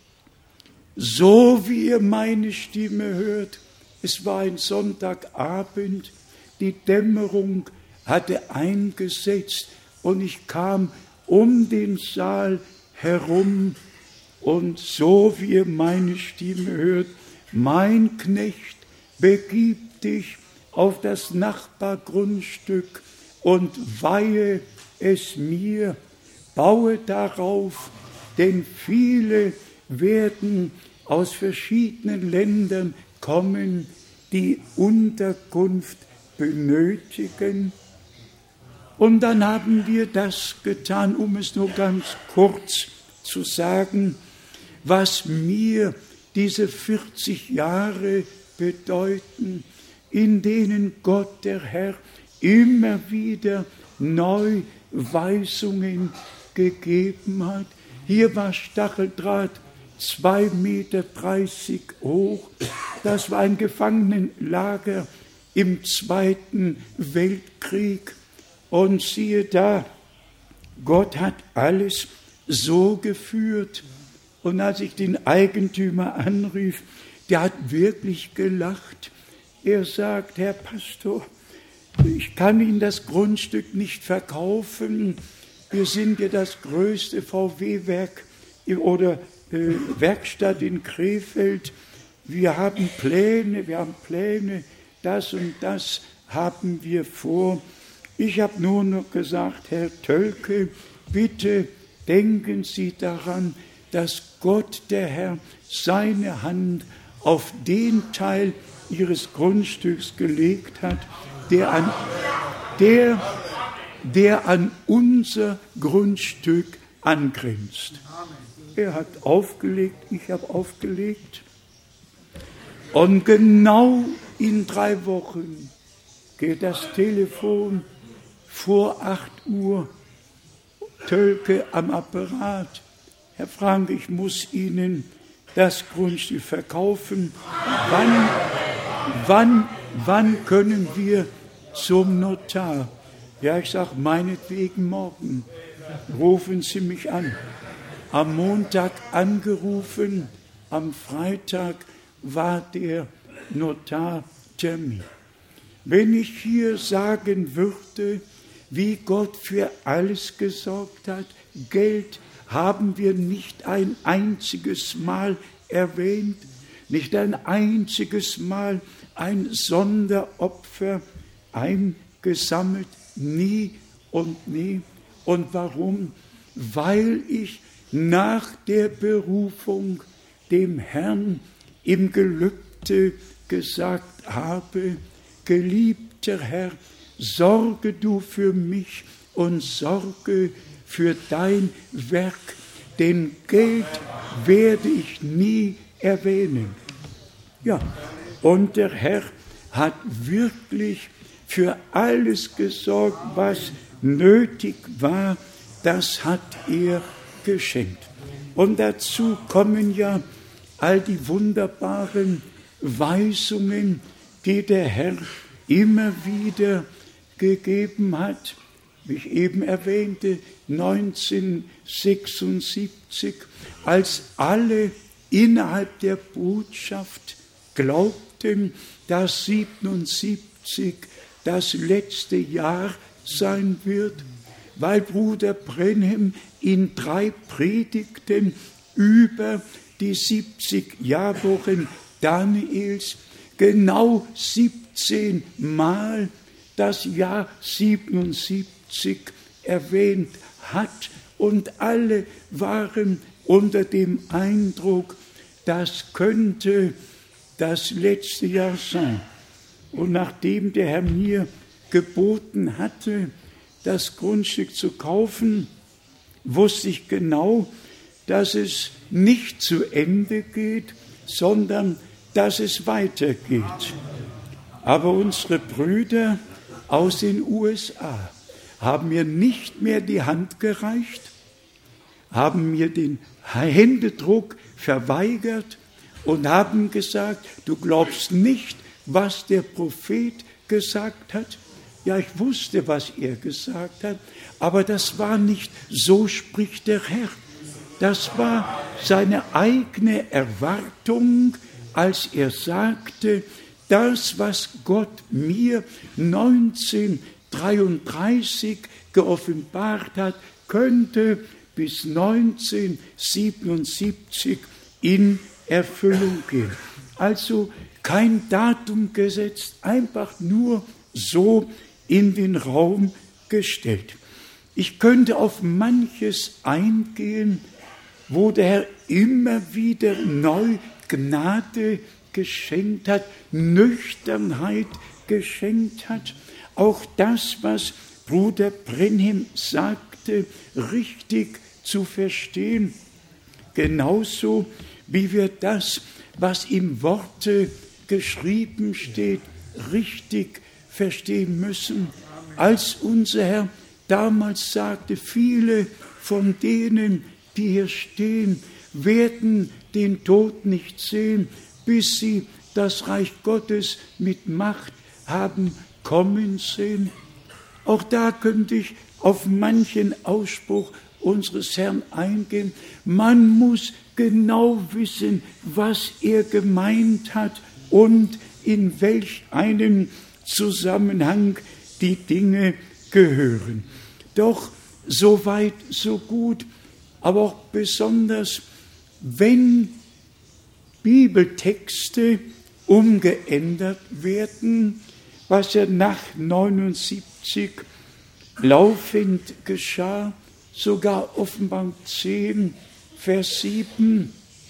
Speaker 6: so wie ihr meine Stimme hört. Es war ein Sonntagabend, die Dämmerung hatte eingesetzt und ich kam um den Saal herum und so wie ihr meine Stimme hört, mein Knecht, begib dich auf das Nachbargrundstück und weihe es mir, baue darauf, denn viele werden aus verschiedenen Ländern kommen, die Unterkunft benötigen. Und dann haben wir das getan, um es nur ganz kurz zu sagen, was mir diese 40 Jahre bedeuten, in denen Gott, der Herr, immer wieder neu Weisungen gegeben hat. Hier war Stacheldraht 2,30 Meter hoch. Das war ein Gefangenenlager im Zweiten Weltkrieg. Und siehe da, Gott hat alles so geführt. Und als ich den Eigentümer anrief, der hat wirklich gelacht. Er sagt, Herr Pastor, ich kann Ihnen das Grundstück nicht verkaufen. Wir sind ja das größte VW-Werk oder Werkstatt in Krefeld. Wir haben Pläne, das und das haben wir vor. Ich habe nur noch gesagt, Herr Tölke, bitte denken Sie daran, dass Gott, der Herr, seine Hand auf den Teil Ihres Grundstücks gelegt hat, der an unser Grundstück angrenzt. Er hat aufgelegt, ich habe aufgelegt. Und genau in 3 Wochen geht das Telefon vor 8 Uhr, Tölke am Apparat. Herr Frank, ich muss Ihnen das Grundstück verkaufen. Wann können wir zum Notar? Ja, ich sage, meinetwegen morgen. Rufen Sie mich an. Am Montag angerufen, am Freitag war der Notartermin. Wenn ich hier sagen würde, wie Gott für alles gesorgt hat, Geld haben wir nicht ein einziges Mal erwähnt, nicht ein einziges Mal ein Sonderopfer eingesammelt, nie und nie. Und warum? Weil ich nach der Berufung dem Herrn im Gelübde gesagt habe, geliebter Herr, sorge du für mich und sorge für dein Werk, denn Geld werde ich nie erwähnen. Ja, und der Herr hat wirklich für alles gesorgt, was nötig war, das hat er geschenkt. Und dazu kommen ja all die wunderbaren Weisungen, die der Herr immer wieder gegeben hat, wie ich eben erwähnte, 1976, als alle innerhalb der Botschaft glaubten, dass 77 das letzte Jahr sein wird, weil Bruder Branham in 3 Predigten über die 70 Jahrwochen Daniels genau 17 Mal das Jahr 77 erwähnt hat, und alle waren unter dem Eindruck, das könnte das letzte Jahr sein. Und nachdem der Herr mir geboten hatte, das Grundstück zu kaufen, wusste ich genau, dass es nicht zu Ende geht, sondern dass es weitergeht. Aber unsere Brüder aus den USA haben mir nicht mehr die Hand gereicht, haben mir den Händedruck verweigert und haben gesagt, du glaubst nicht, was der Prophet gesagt hat. Ja, ich wusste, was er gesagt hat, aber das war nicht so spricht der Herr. Das war seine eigene Erwartung, als er sagte, das, was Gott mir 1933 geoffenbart hat, könnte bis 1977 in Erfüllung gehen. Also kein Datum gesetzt, einfach nur so in den Raum gestellt. Ich könnte auf manches eingehen, wo der Herr immer wieder neu Gnade geschenkt hat, Nüchternheit geschenkt hat, auch das, was Bruder Branham sagte, richtig zu verstehen, genauso wie wir das, was im Worte geschrieben steht, richtig verstehen müssen. Als unser Herr damals sagte, viele von denen, die hier stehen, werden den Tod nicht sehen, bis sie das Reich Gottes mit Macht haben kommen sehen. Auch da könnte ich auf manchen Ausspruch unseres Herrn eingehen. Man muss genau wissen, was er gemeint hat und in welch einem Zusammenhang die Dinge gehören. Doch so weit, so gut, aber auch besonders, wenn Bibeltexte umgeändert werden, was ja nach 79 laufend geschah, sogar Offenbarung 10, Vers 7,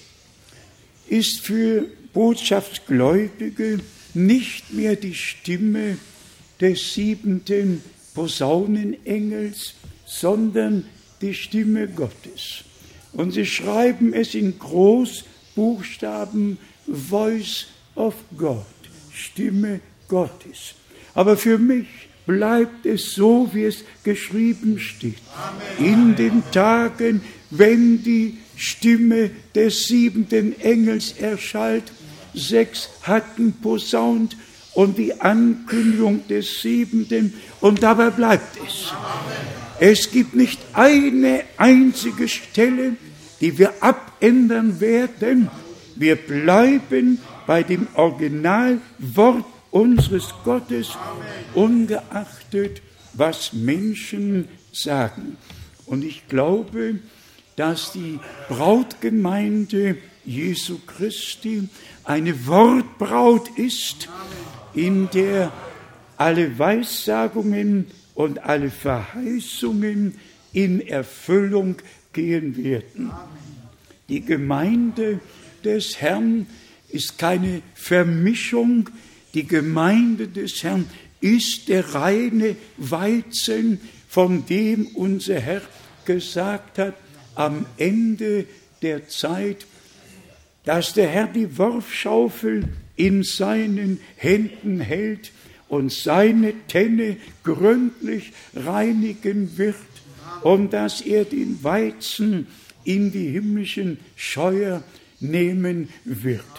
Speaker 6: ist für Botschaftsgläubige nicht mehr die Stimme des 7. Posaunenengels, sondern die Stimme Gottes. Und sie schreiben es in Großbuchstaben, Voice of God, Stimme Gottes. Aber für mich bleibt es so, wie es geschrieben steht. In den Tagen, wenn die Stimme des 7. Engels erschallt, 6 hatten posaunt und die Ankündigung des 7. und dabei bleibt es. Es gibt nicht eine einzige Stelle, die wir abändern werden. Wir bleiben bei dem Originalwort unseres Gottes, ungeachtet, was Menschen sagen. Und ich glaube, dass die Brautgemeinde Jesu Christi eine Wortbraut ist, in der alle Weissagungen und alle Verheißungen in Erfüllung gehen werden. Die Gemeinde des Herrn ist keine Vermischung. Die Gemeinde des Herrn ist der reine Weizen, von dem unser Herr gesagt hat, am Ende der Zeit, dass der Herr die Worfschaufel in seinen Händen hält und seine Tenne gründlich reinigen wird und dass er den Weizen in die himmlischen Scheuer nehmen wird.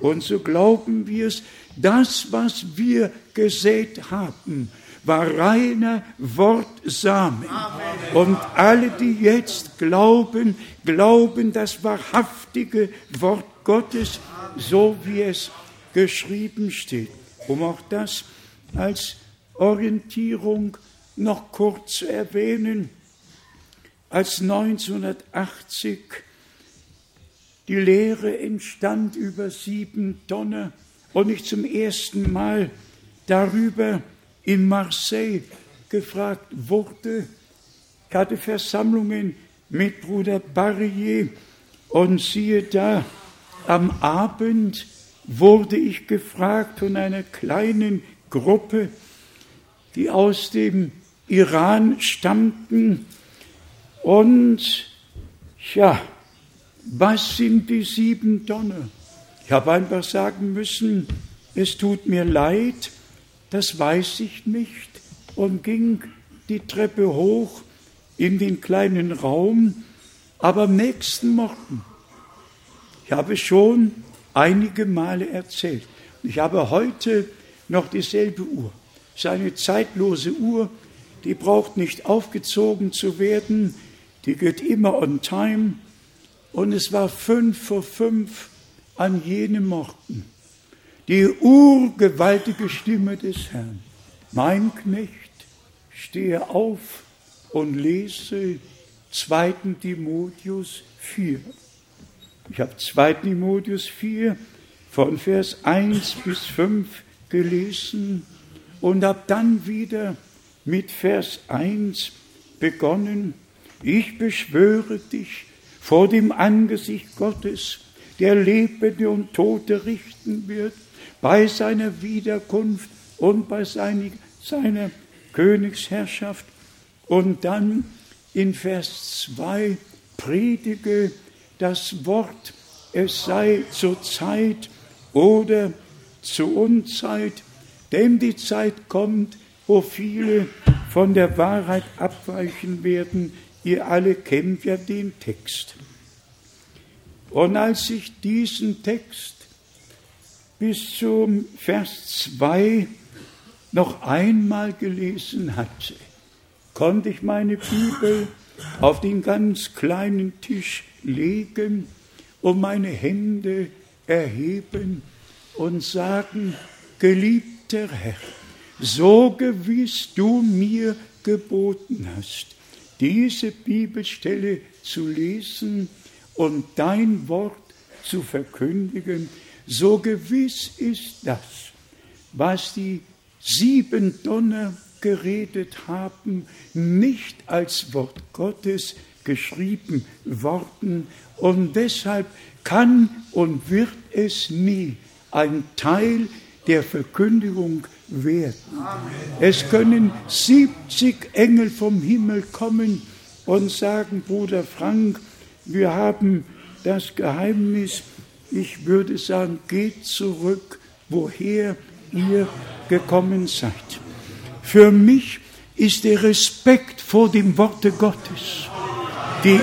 Speaker 6: Und so glauben wir es, das, was wir gesät haben, war reiner Wortsamen. Und alle, die jetzt glauben, glauben das wahrhaftige Wort Gottes, so wie es geschrieben steht. Um auch das als Orientierung noch kurz zu erwähnen, als 1980 die Lehre entstand über 7 Tonnen und ich zum ersten Mal darüber in Marseille gefragt wurde. Ich hatte Versammlungen mit Bruder Barrier und siehe da, am Abend wurde ich gefragt von einer kleinen Gruppe, die aus dem Iran stammten. Und ja, was sind die 7 Tonnen? Ich habe einfach sagen müssen, es tut mir leid, das weiß ich nicht, und ging die Treppe hoch in den kleinen Raum, aber am nächsten Morgen, ich habe schon einige Male erzählt, ich habe heute noch dieselbe Uhr. Es ist eine zeitlose Uhr, die braucht nicht aufgezogen zu werden, die geht immer on time. Und es war 4:05 an jenem Morgen. Die urgewaltige Stimme des Herrn. Mein Knecht, stehe auf und lese 2. Timotheus 4. Ich habe 2. Timotheus 4 von Vers 1 bis 5 gelesen und habe dann wieder mit Vers 1 begonnen. Ich beschwöre dich vor dem Angesicht Gottes, der Lebende und Tote richten wird, bei seiner Wiederkunft und bei seiner Königsherrschaft. Und dann in Vers 2, predige das Wort, es sei zur Zeit oder zur Unzeit, denn die Zeit kommt, wo viele von der Wahrheit abweichen werden. Ihr alle kennt ja den Text. Und als ich diesen Text bis zum Vers 2 noch einmal gelesen hatte, konnte ich meine Bibel auf den ganz kleinen Tisch legen und meine Hände erheben und sagen, geliebter Herr, so gewiss du mir geboten hast, diese Bibelstelle zu lesen und dein Wort zu verkündigen, so gewiss ist das, was die 7 Donner geredet haben, nicht als Wort Gottes geschrieben worden, und deshalb kann und wird es nie ein Teil der Verkündigung werden. Amen. Es können 70 Engel vom Himmel kommen und sagen, Bruder Frank, wir haben das Geheimnis, ich würde sagen, geht zurück, woher ihr gekommen seid. Für mich ist der Respekt vor dem Worte Gottes, die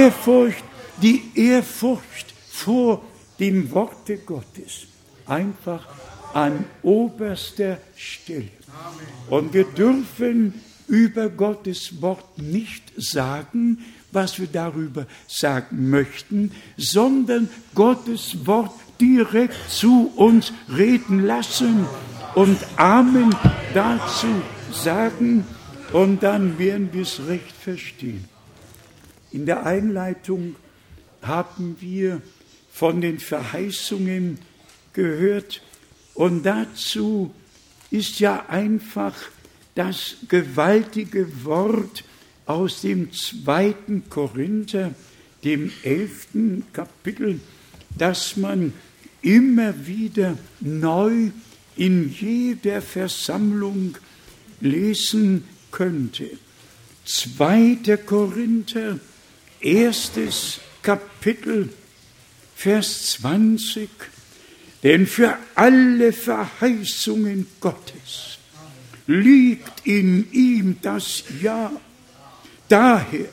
Speaker 6: Ehrfurcht vor dem Worte Gottes einfach an oberster Stelle. Und wir dürfen über Gottes Wort nicht sagen, was wir darüber sagen möchten, sondern Gottes Wort direkt zu uns reden lassen und Amen dazu sagen, und dann werden wir es recht verstehen. In der Einleitung haben wir von den Verheißungen gehört, und dazu ist ja einfach das gewaltige Wort aus dem 2. Korinther, dem 11. Kapitel, das man immer wieder neu in jeder Versammlung lesen könnte. 2. Korinther, 1. Kapitel, Vers 20. Denn für alle Verheißungen Gottes liegt in ihm das Ja. Daher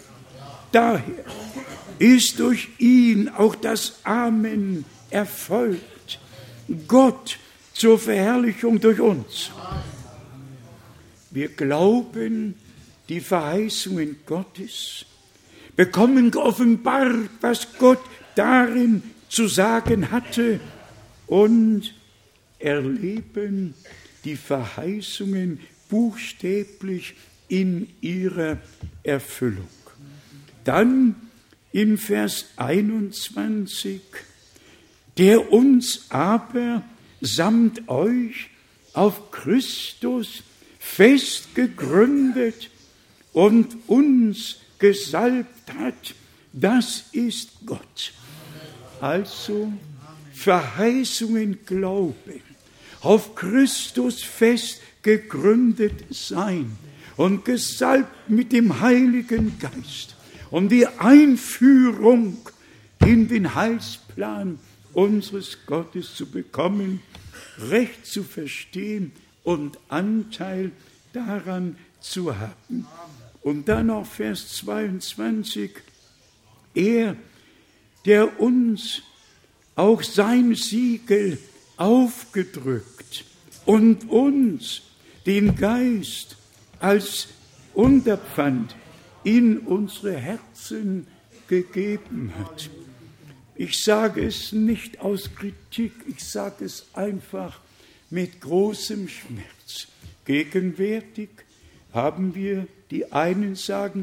Speaker 6: ist durch ihn auch das Amen erfolgt. Gott zur Verherrlichung durch uns. Wir glauben die Verheißungen Gottes, bekommen geoffenbart, was Gott darin zu sagen hatte und erleben die Verheißungen buchstäblich in ihrer Erfüllung. Dann in Vers 21, der uns aber samt euch auf Christus fest gegründet und uns gesalbt hat, das ist Gott. Also Verheißungen glauben, auf Christus fest gegründet sein und gesalbt mit dem Heiligen Geist, um die Einführung in den Heilsplan unseres Gottes zu bekommen, recht zu verstehen und Anteil daran zu haben. Und dann noch Vers 22, er, der uns auch sein Siegel aufgedrückt und uns den Geist als Unterpfand in unsere Herzen gegeben hat. Ich sage es nicht aus Kritik, ich sage es einfach mit großem Schmerz. Gegenwärtig haben wir, die einen sagen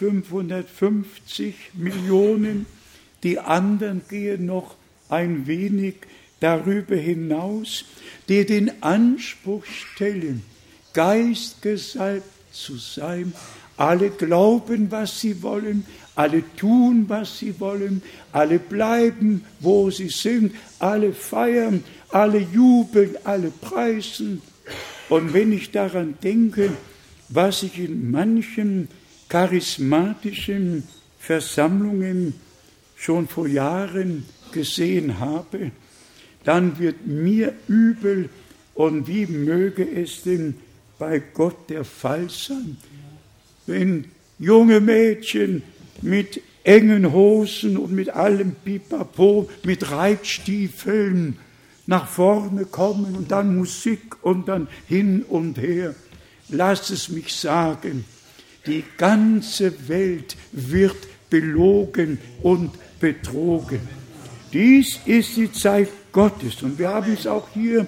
Speaker 6: 550 Millionen, die anderen gehen noch ein wenig darüber hinaus, die den Anspruch stellen, geistgesalbt zu sein. Alle glauben, was sie wollen, alle tun, was sie wollen, alle bleiben, wo sie sind, alle feiern, alle jubeln, alle preisen. Und wenn ich daran denke, was ich in manchen charismatischen Versammlungen schon vor Jahren gesehen habe, dann wird mir übel, und wie möge es denn bei Gott der Fall sein, wenn junge Mädchen mit engen Hosen und mit allem Pipapo, mit Reitstiefeln nach vorne kommen und dann Musik und dann hin und her. Lass es mich sagen, die ganze Welt wird belogen und betrogen. Dies ist die Zeit Gottes und wir haben es auch hier,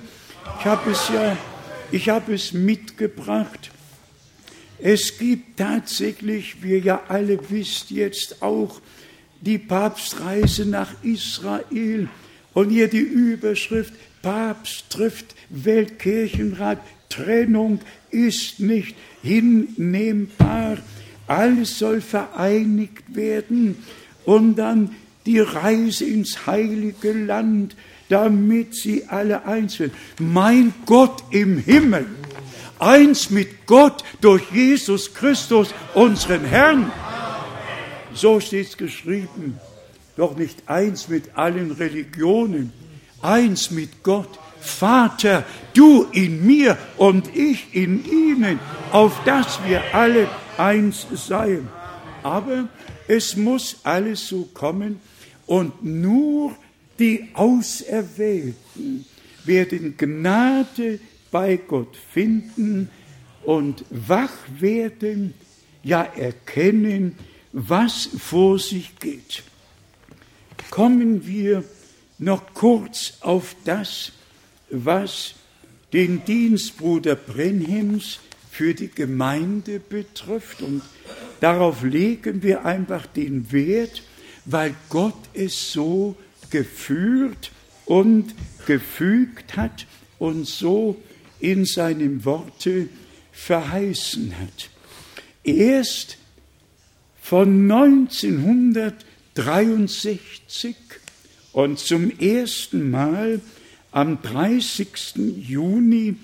Speaker 6: ich habe es mitgebracht. Es gibt tatsächlich, wie ihr ja alle wisst, jetzt auch die Papstreise nach Israel und hier die Überschrift, Papst trifft Weltkirchenrat, Trennung ist nicht hinnehmbar, alles soll vereinigt werden und dann die Reise ins Heilige Land, damit sie alle eins werden. Mein Gott im Himmel, eins mit Gott durch Jesus Christus, unseren Herrn. So steht es geschrieben. Doch nicht eins mit allen Religionen, eins mit Gott. Vater, du in mir und ich in ihnen, auf dass wir alle eins seien. Aber es muss alles so kommen und nur die Auserwählten werden Gnade bei Gott finden und wach werden, ja erkennen, was vor sich geht. Kommen wir noch kurz auf das, was den Dienst Bruder Brenhims für die Gemeinde betrifft. Und darauf legen wir einfach den Wert, weil Gott es so geführt und gefügt hat und so in seinem Worte verheißen hat. Erst von 1963 und zum ersten Mal am 30. Juni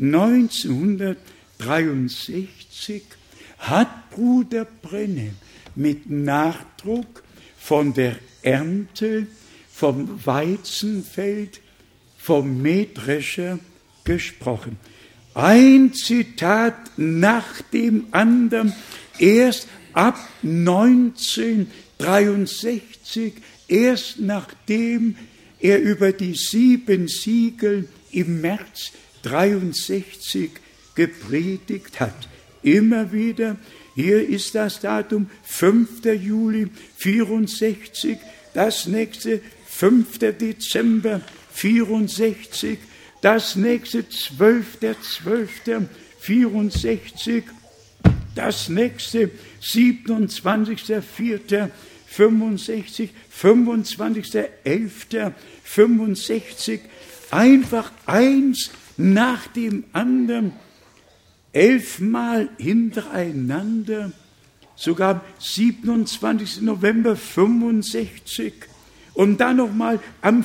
Speaker 6: 1963 hat Bruder Brenhem mit Nachdruck von der Ernte, vom Weizenfeld, vom Mähdrescher gesprochen. Ein Zitat nach dem anderen, erst ab 1963, erst nachdem er über die 7 Siegel im März 63 gepredigt hat. Immer wieder, hier ist das Datum 5. Juli 64, das nächste 5. Dezember 64, das nächste 12.12.64, das nächste 27.04.65, 25.11.65, einfach eins nach dem anderen, 11 Mal hintereinander, sogar 27. November 65 und dann nochmal am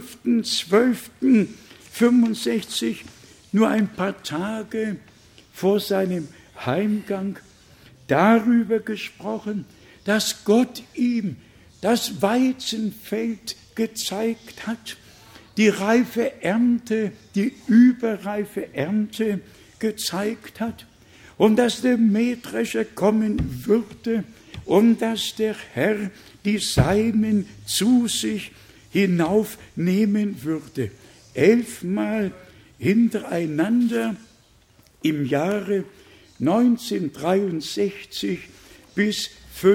Speaker 6: 5.12.65, nur ein paar Tage vor seinem Heimgang, darüber gesprochen, dass Gott ihm das Weizenfeld gezeigt hat, die reife Ernte, die überreife Ernte gezeigt hat und dass der Mähdrescher kommen würde und dass der Herr die Seinen zu sich hinaufnehmen würde. 11 Mal hintereinander im Jahre 1963 bis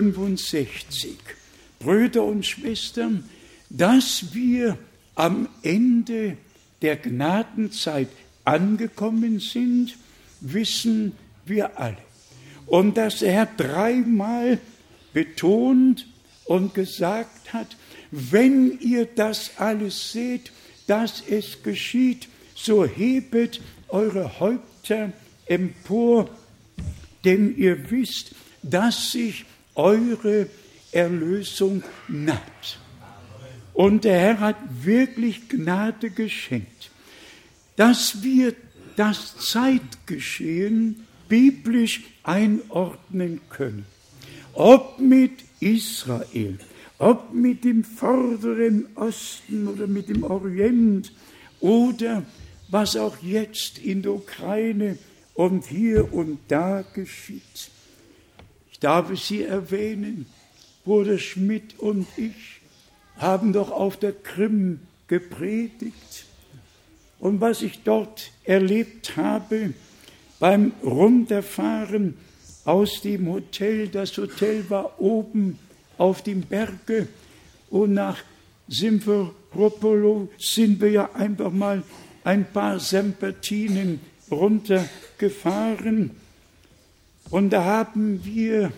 Speaker 6: 65. Brüder und Schwestern, dass wir am Ende der Gnadenzeit angekommen sind, wissen wir alle. Und dass der Herr 3-mal betont und gesagt hat, wenn ihr das alles seht, dass es geschieht, so hebet eure Häupter empor, denn ihr wisst, dass sich eure Erlösung naht. Und der Herr hat wirklich Gnade geschenkt, dass wir das Zeitgeschehen biblisch einordnen können. Ob mit Israel, ob mit dem vorderen Osten oder mit dem Orient oder was auch jetzt in der Ukraine und hier und da geschieht. Ich darf es hier erwähnen, Bruder Schmidt und ich haben doch auf der Krim gepredigt. Und was ich dort erlebt habe beim Runterfahren aus dem Hotel, das Hotel war oben auf dem Berge und nach Simferopol sind wir ja einfach mal ein paar Serpentinen runtergefahren. Und da haben wir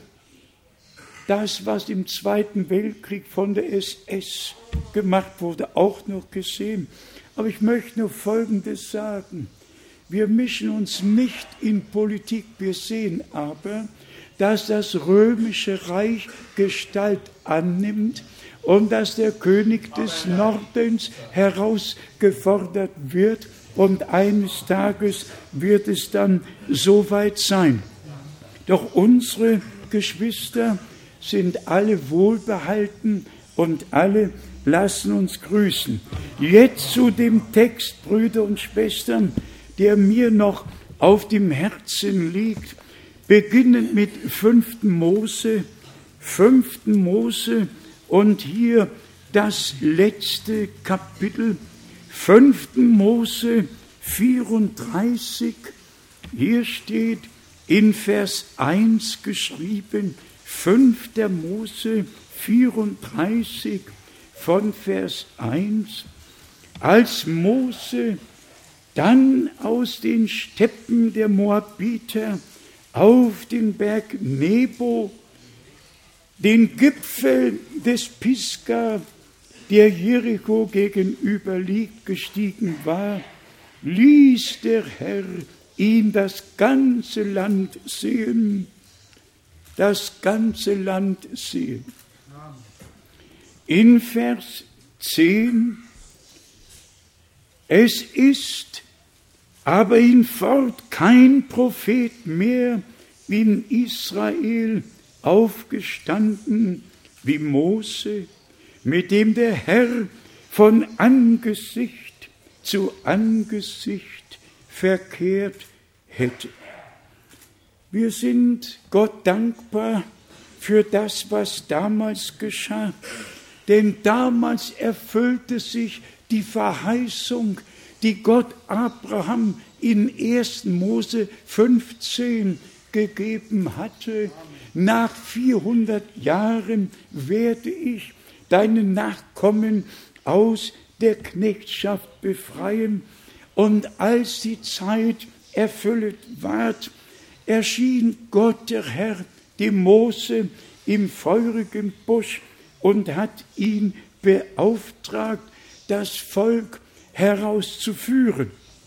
Speaker 6: das, was im Zweiten Weltkrieg von der SS gemacht wurde, auch noch gesehen. Aber ich möchte nur Folgendes sagen. Wir mischen uns nicht in Politik. Wir sehen aber, dass das römische Reich Gestalt annimmt und dass der König des Nordens herausgefordert wird. Und eines Tages wird es dann soweit sein. Doch unsere Geschwister sind alle wohlbehalten und alle lassen uns grüßen. Jetzt zu dem Text, Brüder und Schwestern, der mir noch auf dem Herzen liegt, beginnend mit 5. Mose und hier das letzte Kapitel, 5. Mose 34, hier steht in Vers 1 geschrieben, 5. Mose 34 von Vers 1, als Mose dann aus den Steppen der Moabiter auf den Berg Nebo, den Gipfel des Pisgah, der Jericho gegenüber liegt, gestiegen war, ließ der Herr ihn das ganze Land sehen. Das ganze Land sehen. In Vers 10, es ist aber hinfort kein Prophet mehr in Israel aufgestanden wie Mose, mit dem der Herr von Angesicht zu Angesicht verkehrt hätte. Wir sind Gott dankbar für das, was damals geschah, denn damals erfüllte sich die Verheißung, die Gott Abraham in 1. Mose 15 gegeben hatte. Nach 400 Jahren werde ich deine Nachkommen aus der Knechtschaft befreien. Und als die Zeit erfüllt ward, erschien Gott, der Herr, dem Mose im feurigen Busch und hat ihn beauftragt, das Volk herauszuführen.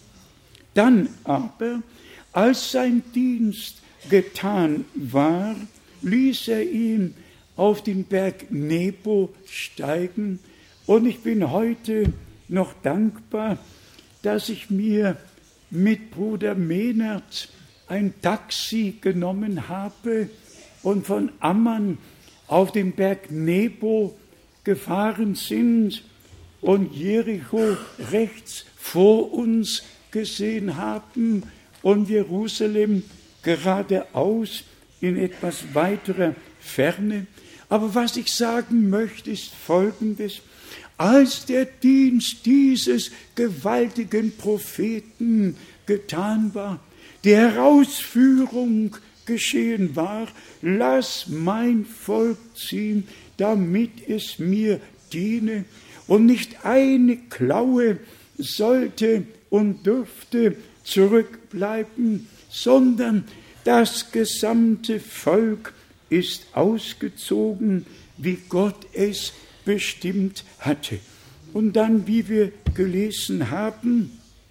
Speaker 6: Dann aber, als sein Dienst getan war, ließ er ihn auf den Berg Nebo steigen. Und ich bin heute noch dankbar, dass ich mir mit Bruder Mehnert ein Taxi genommen habe und von Amman auf den Berg Nebo gefahren sind und Jericho rechts vor uns gesehen haben und Jerusalem geradeaus in etwas weiterer Ferne. Aber was ich sagen möchte, ist Folgendes. Als der Dienst dieses gewaltigen Propheten getan war, die Herausführung geschehen war, lass mein Volk ziehen, damit es mir diene, und nicht eine Klaue sollte und dürfte zurückbleiben, sondern das gesamte Volk ist ausgezogen, wie Gott es bestimmt hatte. Und dann, wie wir gelesen haben,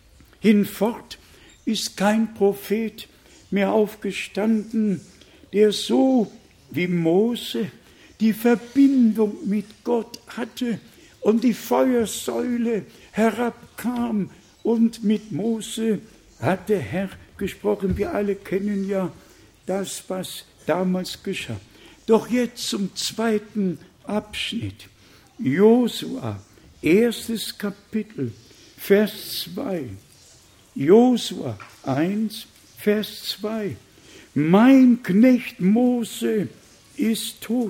Speaker 6: hinfort ist kein Prophet mehr aufgestanden, der so wie Mose die Verbindung mit Gott hatte und die Feuersäule herabkam und mit Mose hat der Herr gesprochen. Wir alle kennen ja das, was damals geschah. Doch jetzt zum zweiten Abschnitt. Josua, 1. Kapitel, Vers 2. Josua 1, Vers 2. Mein Knecht Mose ist tot.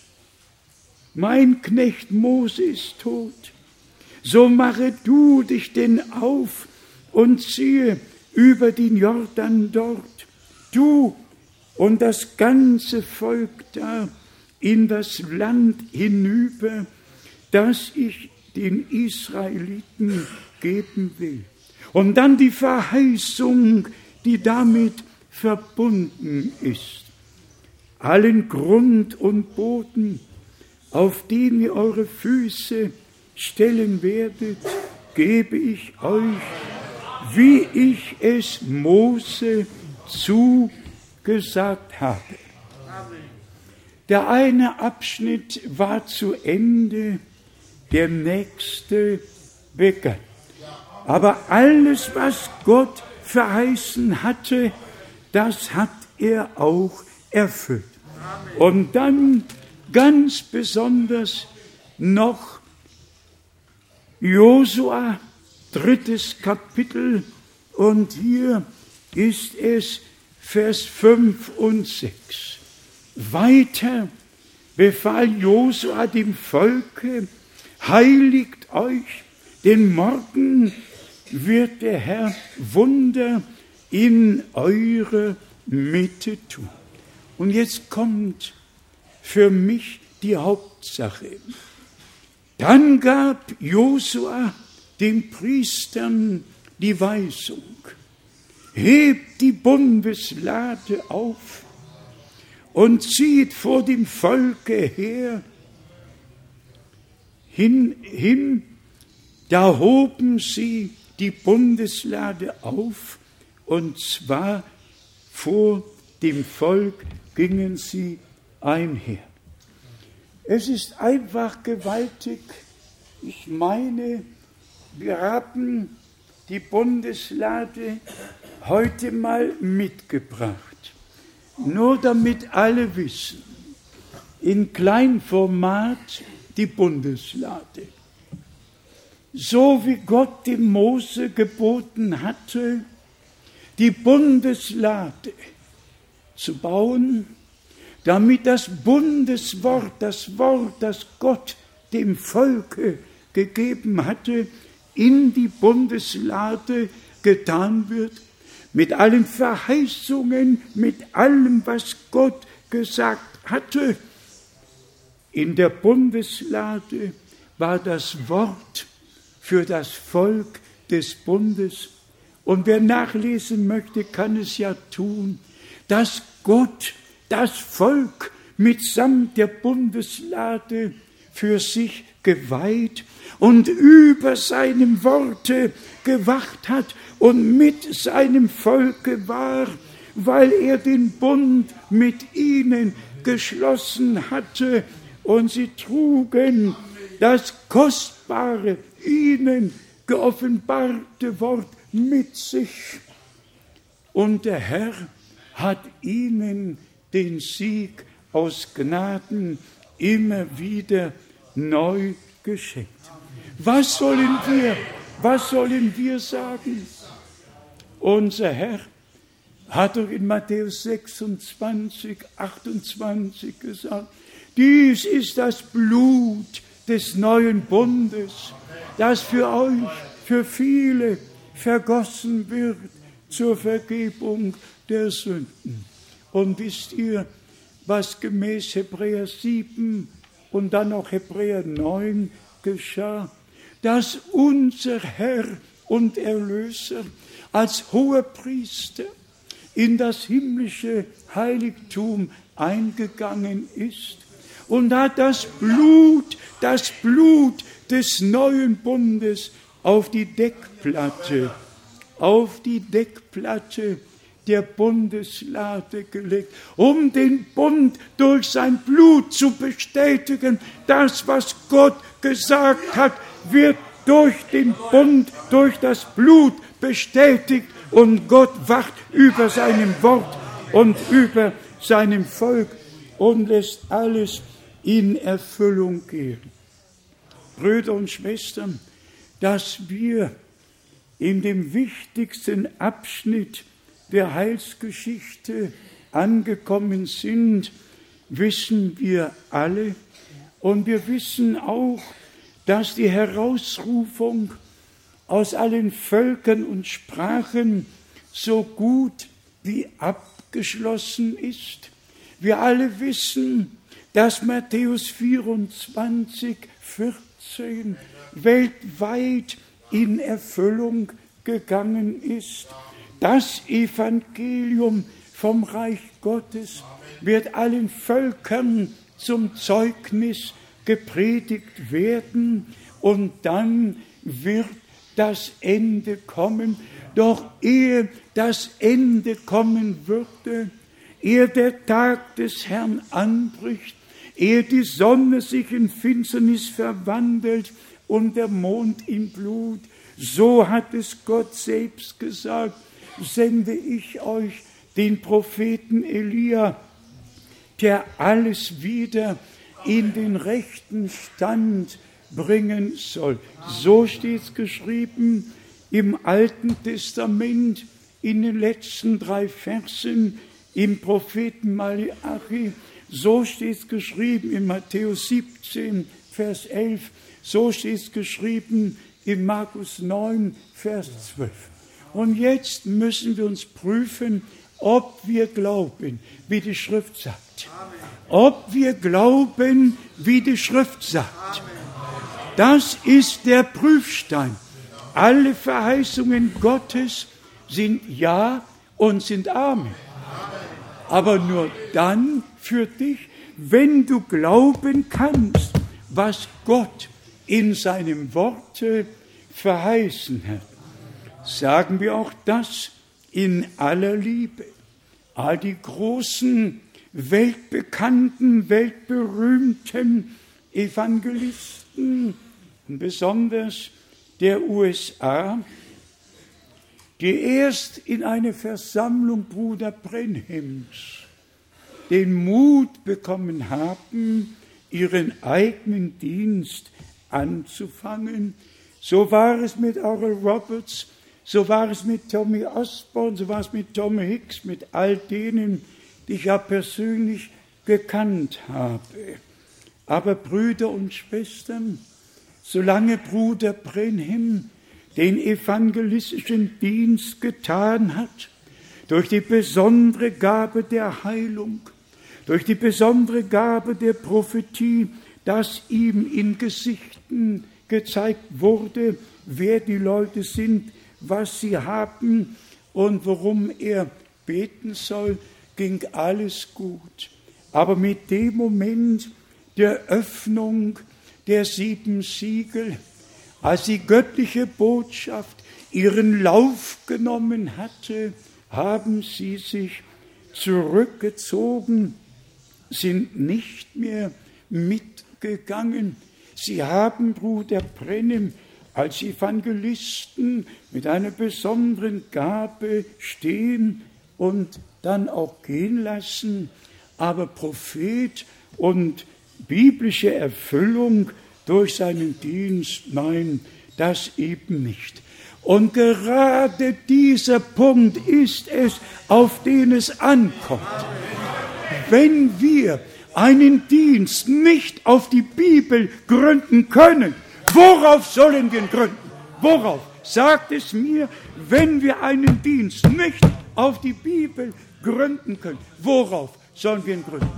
Speaker 6: Mein Knecht Mose ist tot. So mache du dich denn auf und ziehe über den Jordan dort, du und das ganze Volk da, in das Land hinüber, das ich den Israeliten geben will. Und dann die Verheißung, die damit verbunden ist. Allen Grund und Boden, auf den ihr eure Füße stellen werdet, gebe ich euch, wie ich es Mose zugesagt habe. Der eine Abschnitt war zu Ende, der nächste begann. Aber alles, was Gott verheißen hatte, das hat er auch erfüllt. Und dann ganz besonders noch Josua, 3. Kapitel, und hier ist es Vers 5 und 6. Weiter befahl Josua dem Volke, heiligt euch, denn morgen wird der Herr Wunder in eure Mitte tun. Und jetzt kommt für mich die Hauptsache. Dann gab Josua den Priestern die Weisung: Hebt die Bundeslade auf und zieht vor dem Volke her hin. Da hoben sie die Bundeslade auf, und zwar vor dem Volk gingen sie einher. Es ist einfach gewaltig. Ich meine, wir haben die Bundeslade heute mal mitgebracht. Nur damit alle wissen, in Kleinformat die Bundeslade. So wie Gott dem Mose geboten hatte, die Bundeslade zu bauen, damit das Bundeswort, das Wort, das Gott dem Volke gegeben hatte, in die Bundeslade getan wird, mit allen Verheißungen, mit allem, was Gott gesagt hatte. In der Bundeslade war das Wort für das Volk des Bundes. Und wer nachlesen möchte, kann es ja tun, dass Gott das Volk mitsamt der Bundeslade für sich geweiht und über seinem Worte gewacht hat und mit seinem Volke war, weil er den Bund mit ihnen geschlossen hatte und sie trugen das kostbare, ihnen geoffenbarte Wort mit sich. Und der Herr hat ihnen den Sieg aus Gnaden immer wieder neu geschenkt. Was sollen wir sagen? Unser Herr hat doch in Matthäus 26, 28 gesagt, dies ist das Blut des neuen Bundes, das für euch, für viele vergossen wird zur Vergebung der Sünden. Und wisst ihr, was gemäß Hebräer 7 und dann auch Hebräer 9 geschah? Dass unser Herr und Erlöser als Hoherpriester in das himmlische Heiligtum eingegangen ist und hat das Blut des neuen Bundes auf die Deckplatte der Bundeslade gelegt, um den Bund durch sein Blut zu bestätigen. Das, was Gott gesagt hat, wird durch den Bund, durch das Blut bestätigt und Gott wacht über seinem Wort und über seinem Volk und lässt alles in Erfüllung gehen. Brüder und Schwestern, dass wir in dem wichtigsten Abschnitt der Heilsgeschichte angekommen sind, wissen wir alle. Und wir wissen auch, dass die Herausrufung aus allen Völkern und Sprachen so gut wie abgeschlossen ist. Wir alle wissen, dass Matthäus 24, 14 weltweit in Erfüllung gegangen ist. Das Evangelium vom Reich Gottes wird allen Völkern zum Zeugnis gepredigt werden und dann wird das Ende kommen. Doch ehe das Ende kommen würde, ehe der Tag des Herrn anbricht, ehe die Sonne sich in Finsternis verwandelt und der Mond in Blut, so hat es Gott selbst gesagt, sende ich euch den Propheten Elia, der alles wieder in den rechten Stand bringen soll. So steht es geschrieben im Alten Testament in den letzten 3 Versen im Propheten Malachi. So steht es geschrieben in Matthäus 17, Vers 11. So steht es geschrieben in Markus 9, Vers 12. Und jetzt müssen wir uns prüfen, ob wir glauben, wie die Schrift sagt. Ob wir glauben, wie die Schrift sagt. Das ist der Prüfstein. Alle Verheißungen Gottes sind Ja und sind Amen. Aber nur dann für dich, wenn du glauben kannst, was Gott in seinem Worte verheißen hat. Sagen wir auch das in aller Liebe. All die großen, weltbekannten, weltberühmten Evangelisten, besonders der USA, die erst in eine Versammlung Bruder Brenhims den Mut bekommen haben, ihren eigenen Dienst anzufangen. So war es mit Oral Roberts, so war es mit Tommy Osborne, so war es mit Tom Hicks, mit all denen, die ich ja persönlich gekannt habe. Aber Brüder und Schwestern, solange Bruder Brenhim den evangelistischen Dienst getan hat, durch die besondere Gabe der Heilung, durch die besondere Gabe der Prophetie, dass ihm in Gesichten gezeigt wurde, wer die Leute sind, was sie haben und worum er beten soll, ging alles gut. Aber mit dem Moment der Öffnung der 7 Siegel, als die göttliche Botschaft ihren Lauf genommen hatte, haben sie sich zurückgezogen, sind nicht mehr mitgegangen. Sie haben Bruder Brennim als Evangelisten mit einer besonderen Gabe stehen und dann auch gehen lassen, aber Prophet und biblische Erfüllung durch seinen Dienst, nein, das eben nicht. Und gerade dieser Punkt ist es, auf den es ankommt. Wenn wir einen Dienst nicht auf die Bibel gründen können, worauf sollen wir ihn gründen? Worauf? Sagt es mir, wenn wir einen Dienst nicht auf die Bibel gründen können, worauf sollen wir ihn gründen?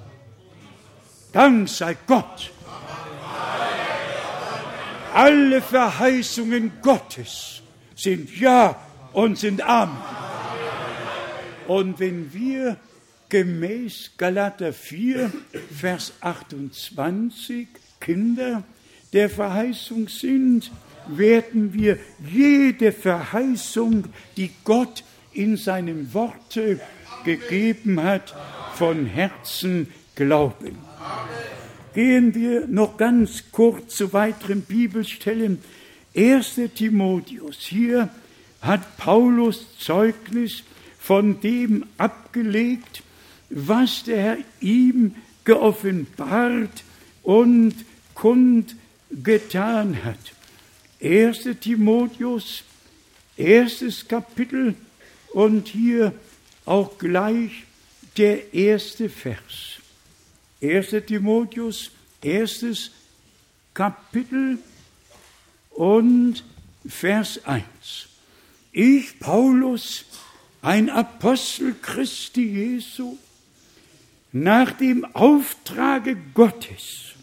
Speaker 6: Dank sei Gott. Alle Verheißungen Gottes sind Ja und sind Amen. Und wenn wir gemäß Galater 4, Vers 28 Kinder der Verheißung sind, werden wir jede Verheißung, die Gott in seinem Worte gegeben hat, von Herzen glauben. Gehen wir noch ganz kurz zu weiteren Bibelstellen. 1. Timotheus. Hier hat Paulus Zeugnis von dem abgelegt, was der Herr ihm geoffenbart und kundgetan hat. 1. Timotheus, 1. Kapitel und hier auch gleich der 1. Vers. 1. Timotheus, 1. Kapitel und Vers 1. Ich, Paulus, ein Apostel Christi Jesu, nach dem Auftrage Gottes,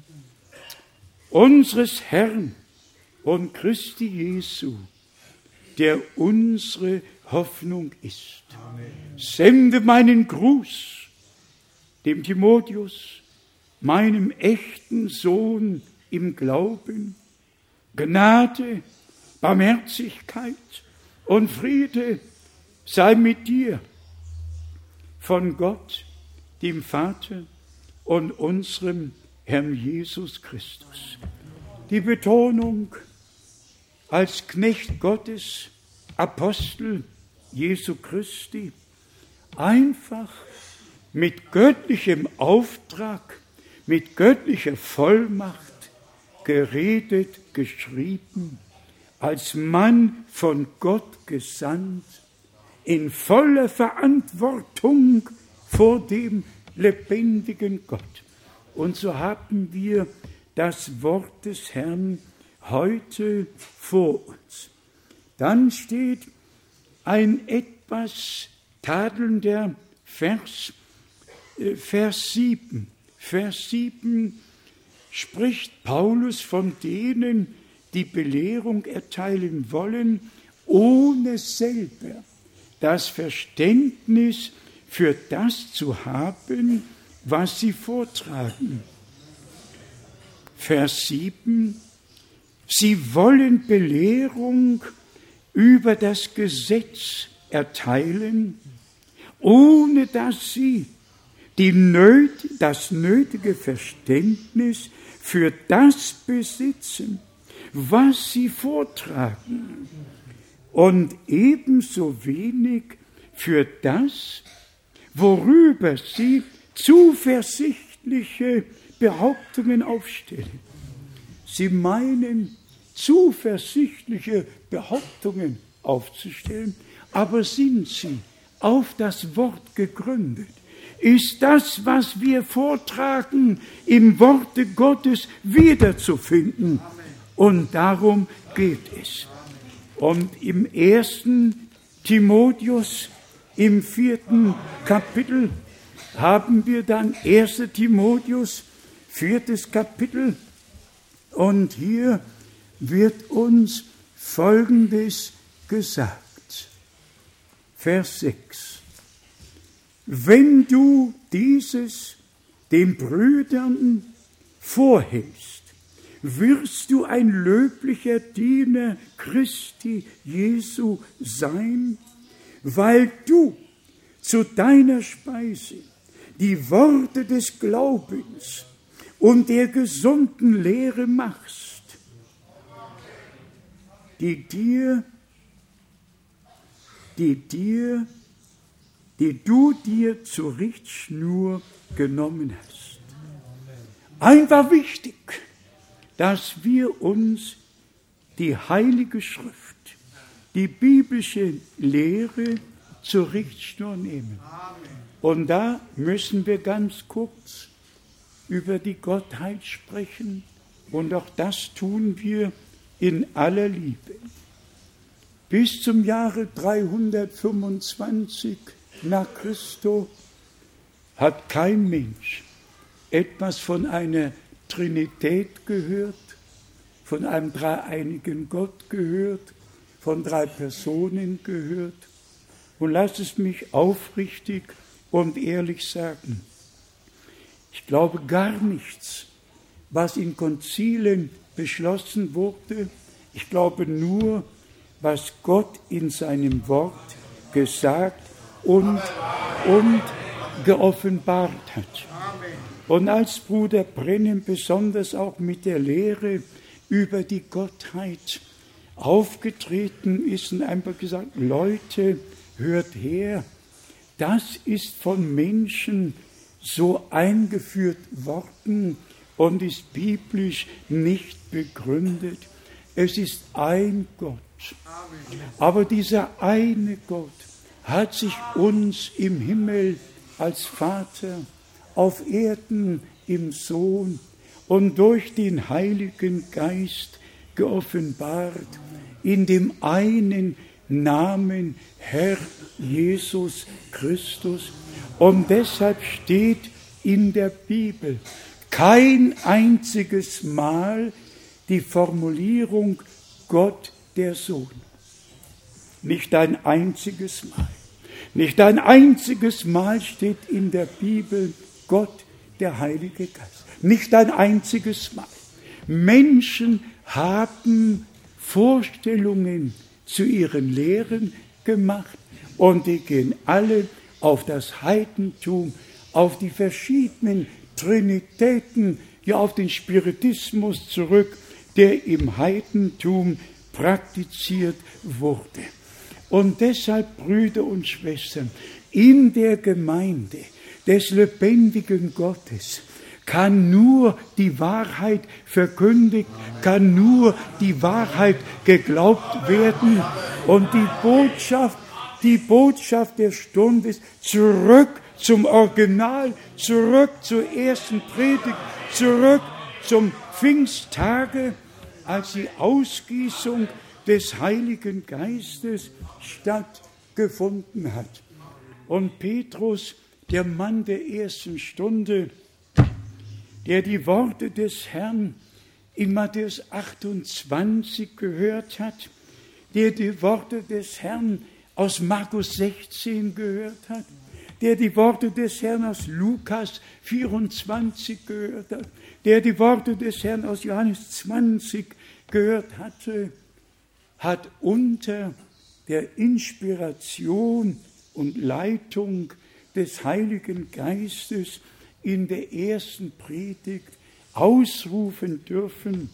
Speaker 6: unseres Herrn und Christi Jesu, der unsere Hoffnung ist. Amen. Sende meinen Gruß dem Timotheus, meinem echten Sohn im Glauben, Gnade, Barmherzigkeit und Friede sei mit dir von Gott, dem Vater und unserem Herrn Jesus Christus. Die Betonung als Knecht Gottes, Apostel Jesu Christi, einfach mit göttlichem Auftrag, mit göttlicher Vollmacht geredet, geschrieben, als Mann von Gott gesandt, in voller Verantwortung vor dem lebendigen Gott. Und so haben wir das Wort des Herrn heute vor uns. Dann steht ein etwas tadelnder Vers 7. Vers 7 spricht Paulus von denen, die Belehrung erteilen wollen, ohne selber das Verständnis für das zu haben, was sie vortragen. Vers 7. Sie wollen Belehrung über das Gesetz erteilen, ohne dass sie das nötige Verständnis für das besitzen, was sie vortragen, und ebenso wenig für das, worüber sie zuversichtliche Behauptungen aufstellen. Sie meinen, zuversichtliche Behauptungen aufzustellen, aber sind sie auf das Wort gegründet? Ist das, was wir vortragen, im Worte Gottes wiederzufinden? Und darum geht es. Und im 1. Timotheus, im 4. Kapitel, haben wir dann 1. Timotheus, 4. Kapitel. Und hier wird uns Folgendes gesagt. Vers 6. Wenn du dieses den Brüdern vorhältst, wirst du ein löblicher Diener Christi Jesu sein, weil du zu deiner Speise die Worte des Glaubens und der gesunden Lehre machst, die du dir zur Richtschnur genommen hast. Einfach wichtig, dass wir uns die Heilige Schrift, die biblische Lehre zur Richtschnur nehmen. Und da müssen wir ganz kurz über die Gottheit sprechen. Und auch das tun wir in aller Liebe. Bis zum Jahre 325 nach Christus hat kein Mensch etwas von einer Trinität gehört, von einem dreieinigen Gott gehört, von 3 Personen gehört. Und lasst es mich aufrichtig und ehrlich sagen, ich glaube gar nichts, was in Konzilen beschlossen wurde. Ich glaube nur, was Gott in seinem Wort gesagt und geoffenbart hat. Und als Bruder Brennan besonders auch mit der Lehre über die Gottheit aufgetreten ist und einfach gesagt, Leute, hört her, das ist von Menschen so eingeführt worden und ist biblisch nicht begründet. Es ist ein Gott. Aber dieser eine Gott hat sich uns im Himmel als Vater, auf Erden im Sohn und durch den Heiligen Geist geoffenbart in dem einen Namen Herr Jesus Christus. Und deshalb steht in der Bibel kein einziges Mal die Formulierung Gott der Sohn. Nicht ein einziges Mal. Nicht ein einziges Mal steht in der Bibel Gott der Heilige Geist. Nicht ein einziges Mal. Menschen haben Vorstellungen zu ihren Lehren gemacht und die gehen alle auf das Heidentum, auf die verschiedenen Trinitäten, ja auf den Spiritismus zurück, der im Heidentum praktiziert wurde. Und deshalb, Brüder und Schwestern, in der Gemeinde des lebendigen Gottes kann nur die Wahrheit verkündigt, kann nur die Wahrheit geglaubt werden. Und die Botschaft der Stunde ist zurück zum Original, zurück zur ersten Predigt, zurück zum Pfingsttage, als die Ausgießung des Heiligen Geistes stattgefunden hat. Und Petrus, der Mann der ersten Stunde, der die Worte des Herrn in Matthäus 28 gehört hat, der die Worte des Herrn aus Markus 16 gehört hat, der die Worte des Herrn aus Lukas 24 gehört hat, der die Worte des Herrn aus Johannes 20 gehört hatte, hat unter der Inspiration und Leitung des Heiligen Geistes in der ersten Predigt ausrufen dürfen,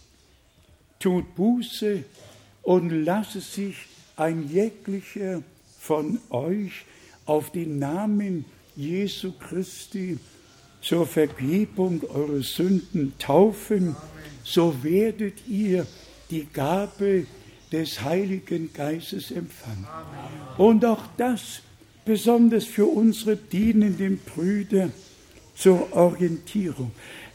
Speaker 6: tut Buße und lasse sich ein jeglicher von euch auf den Namen Jesu Christi zur Vergebung eurer Sünden taufen, so werdet ihr die Gabe des Heiligen Geistes empfangen. Und auch das besonders für unsere dienenden Brüder zur Orientierung.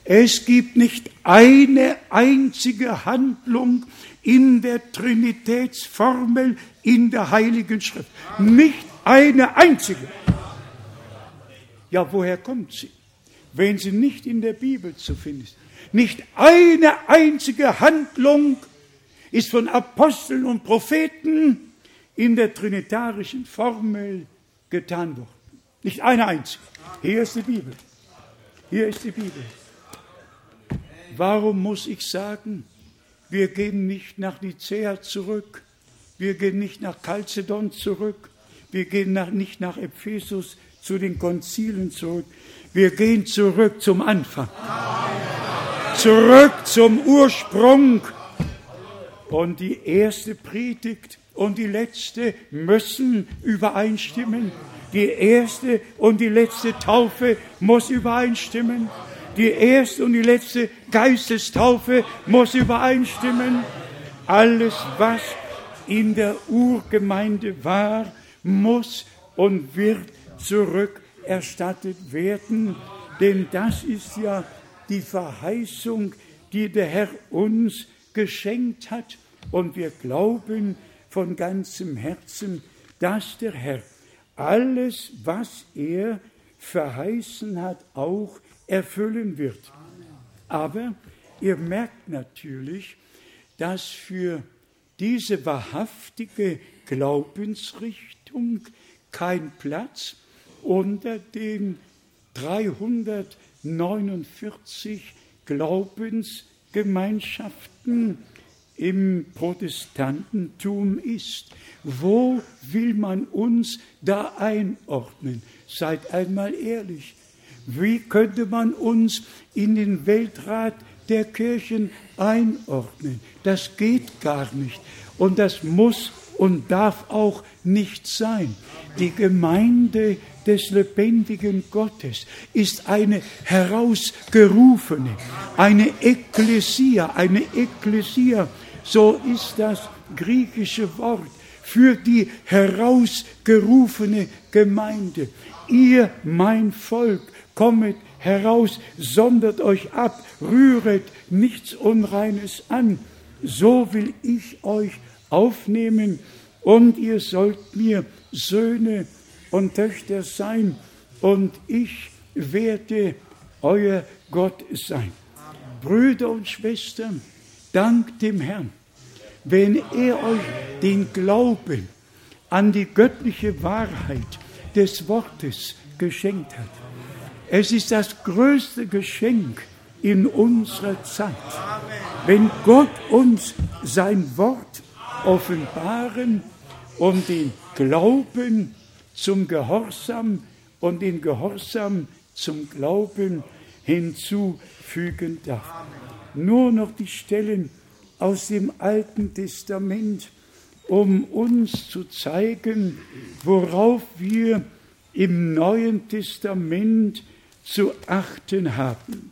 Speaker 6: Es gibt nicht eine einzige Handlung in der Trinitätsformel in der Heiligen Schrift. Nicht eine einzige. Ja, woher kommt sie? Wenn sie nicht in der Bibel zu finden ist. Nicht eine einzige Handlung ist von Aposteln und Propheten in der trinitarischen Formel getan worden. Nicht eine einzige. Hier ist die Bibel. Hier ist die Bibel. Warum muss ich sagen, wir gehen nicht nach Nicäa zurück, wir gehen nicht nach Chalcedon zurück, wir gehen nicht nach Ephesus zu den Konzilen zurück, wir gehen zurück zum Anfang, zurück zum Ursprung. Und die erste Predigt und die letzte müssen übereinstimmen. Die erste und die letzte Taufe muss übereinstimmen. Die erste und die letzte Geistestaufe muss übereinstimmen. Alles, was in der Urgemeinde war, muss und wird zurückerstattet werden. Denn das ist ja die Verheißung, die der Herr uns geschenkt hat. Und wir glauben von ganzem Herzen, dass der Herr alles, was er verheißen hat, auch erfüllen wird. Aber ihr merkt natürlich, dass für diese wahrhaftige Glaubensrichtung kein Platz unter den 349 Glaubensgemeinschaften im Protestantentum ist. Wo will man uns da einordnen? Seid einmal ehrlich. Wie könnte man uns in den Weltrat der Kirchen einordnen? Das geht gar nicht. Und das muss und darf auch nicht sein. Die Gemeinde des lebendigen Gottes ist eine herausgerufene, eine Ekklesia, so ist das griechische Wort für die herausgerufene Gemeinde. Ihr, mein Volk, kommet heraus, sondert euch ab, rühret nichts Unreines an. So will ich euch aufnehmen und ihr sollt mir Söhne und Töchter sein und ich werde euer Gott sein. Brüder und Schwestern, dankt dem Herrn, wenn er euch den Glauben an die göttliche Wahrheit des Wortes geschenkt hat. Es ist das größte Geschenk in unserer Zeit, wenn Gott uns sein Wort offenbaren und den Glauben zum Gehorsam und den Gehorsam zum Glauben hinzufügen darf. Nur noch die Stellen aus dem Alten Testament, um uns zu zeigen, worauf wir im Neuen Testament zu achten haben.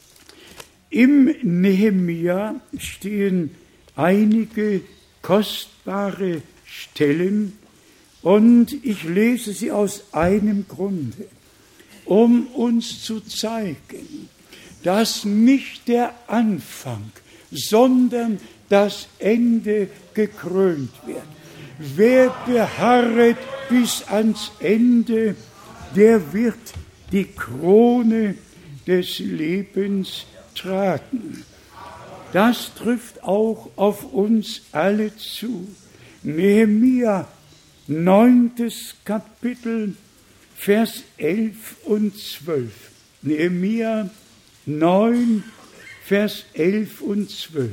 Speaker 6: Im Nehemia stehen einige kostbare Stellen und ich lese sie aus einem Grunde, um uns zu zeigen, dass nicht der Anfang, sondern das Ende gekrönt wird. Wer beharret bis ans Ende, der wird die Krone des Lebens tragen. Das trifft auch auf uns alle zu. Nehemia, 9. Kapitel, Vers 11 und 12. Nehemia 9, Vers 11 und 12.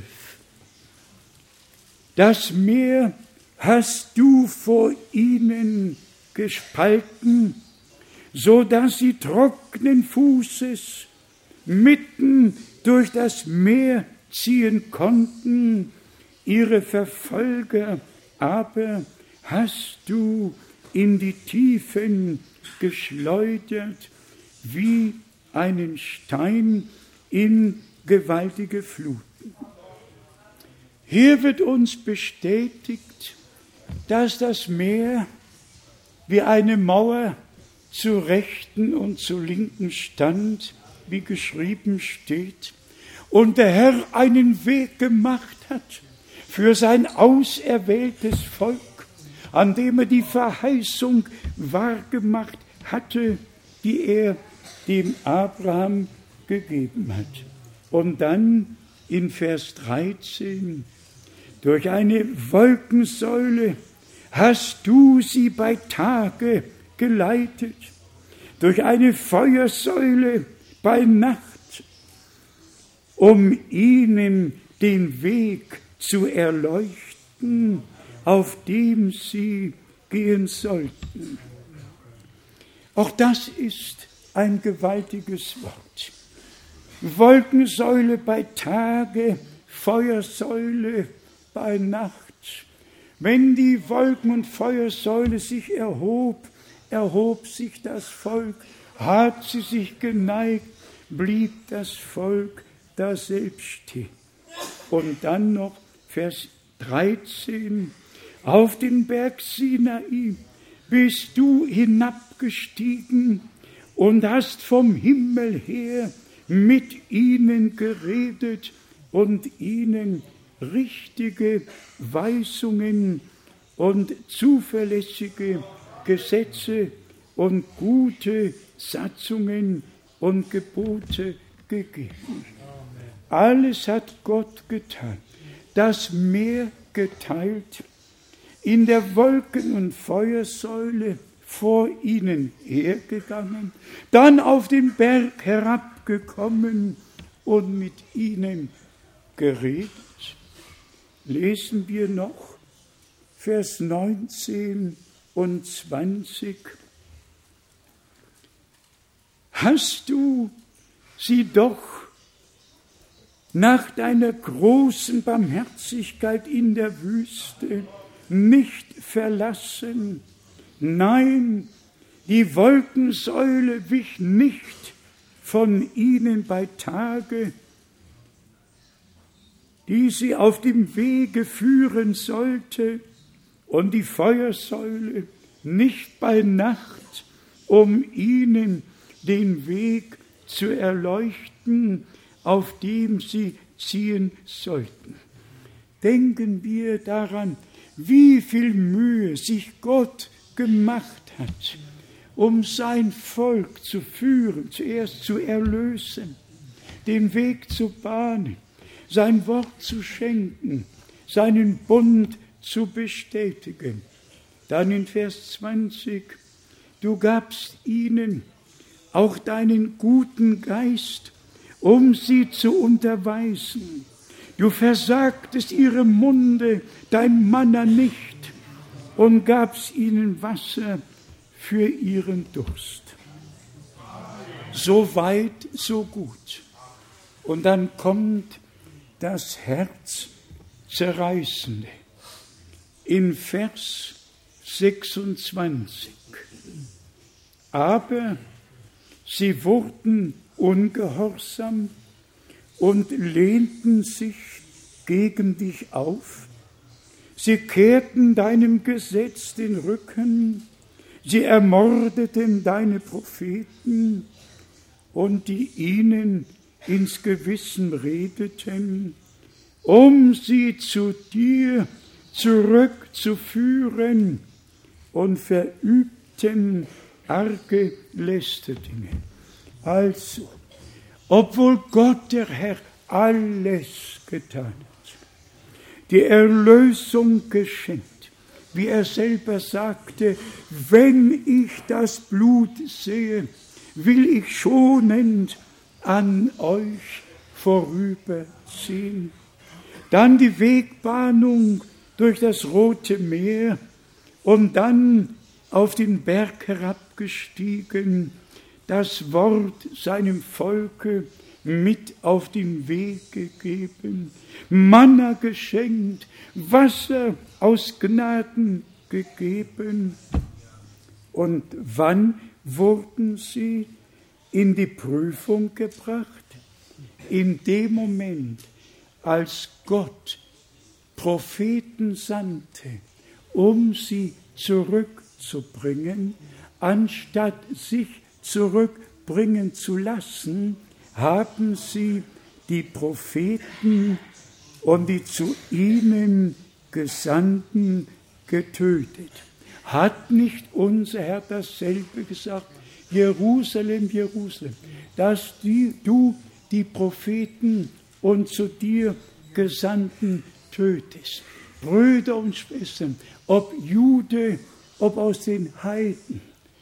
Speaker 6: Das Meer hast du vor ihnen gespalten, so dass sie trockenen Fußes mitten durch das Meer ziehen konnten. Ihre Verfolger aber hast du in die Tiefen geschleudert, wie einen Stein in gewaltige Fluten. Hier wird uns bestätigt, dass das Meer wie eine Mauer zu Rechten und zu Linken stand wie geschrieben steht, und der Herr einen Weg gemacht hat für sein auserwähltes Volk, an dem er die Verheißung wahrgemacht hatte, die er dem Abraham gegeben hat. Und dann in Vers 13, durch eine Wolkensäule hast du sie bei Tage geleitet, durch eine Feuersäule bei Nacht, um ihnen den Weg zu erleuchten, auf dem sie gehen sollten. Auch das ist ein gewaltiges Wort. Wolkensäule bei Tage, Feuersäule bei Nacht. Wenn die Wolken- und Feuersäule sich erhob sich das Volk. Hat sie sich geneigt, blieb das Volk da selbst stehen. Und dann noch Vers 13. Auf den Berg Sinai bist du hinabgestiegen und hast vom Himmel her mit ihnen geredet und ihnen richtige Weisungen und zuverlässige Gesetze und gute Satzungen und Gebote gegeben. Alles hat Gott getan. Das Meer geteilt, in der Wolken- und Feuersäule vor ihnen hergegangen, dann auf den Berg herabgekommen und mit ihnen geredet. Lesen wir noch Vers 19 und 20. Hast du sie doch nach deiner großen Barmherzigkeit in der Wüste nicht verlassen? Nein, die Wolkensäule wich nicht von ihnen bei Tage, die sie auf dem Wege führen sollte, und die Feuersäule nicht bei Nacht, um ihnen den Weg zu erleuchten, auf dem sie ziehen sollten. Denken wir daran, wie viel Mühe sich Gott gemacht hat, um sein Volk zu führen, zuerst zu erlösen, den Weg zu bahnen, sein Wort zu schenken, seinen Bund zu bestätigen. Dann in Vers 20, du gabst ihnen auch deinen guten Geist, um sie zu unterweisen. Du versagtest ihrem Munde dein Manna nicht und gabst ihnen Wasser für ihren Durst. So weit, so gut. Und dann kommt das Herzzerreißende. In Vers 26. Aber sie wurden ungehorsam und lehnten sich gegen dich auf. Sie kehrten deinem Gesetz den Rücken, sie ermordeten deine Propheten und die ihnen ins Gewissen redeten, um sie zu dir zurückzuführen, und verübten arge Lästerdinge. Also, obwohl Gott, der Herr, alles getan hat, die Erlösung geschenkt, wie er selber sagte, wenn ich das Blut sehe, will ich schonend an euch vorüberziehen. Dann die Wegbahnung durch das Rote Meer und dann auf den Berg herabgestiegen, das Wort seinem Volke mit auf den Weg gegeben, Manna geschenkt, Wasser aus Gnaden gegeben. Und wann wurden sie in die Prüfung gebracht? In dem Moment, als Gott Propheten sandte, um sie zurückzubringen, anstatt sich zurückbringen zu lassen, haben sie die Propheten und die zu ihnen Gesandten getötet. Hat nicht unser Herr dasselbe gesagt? Jerusalem, Jerusalem, dass du die Propheten und zu dir Gesandten tötest. Brüder und Schwestern, ob Jude, ob aus den Heiden,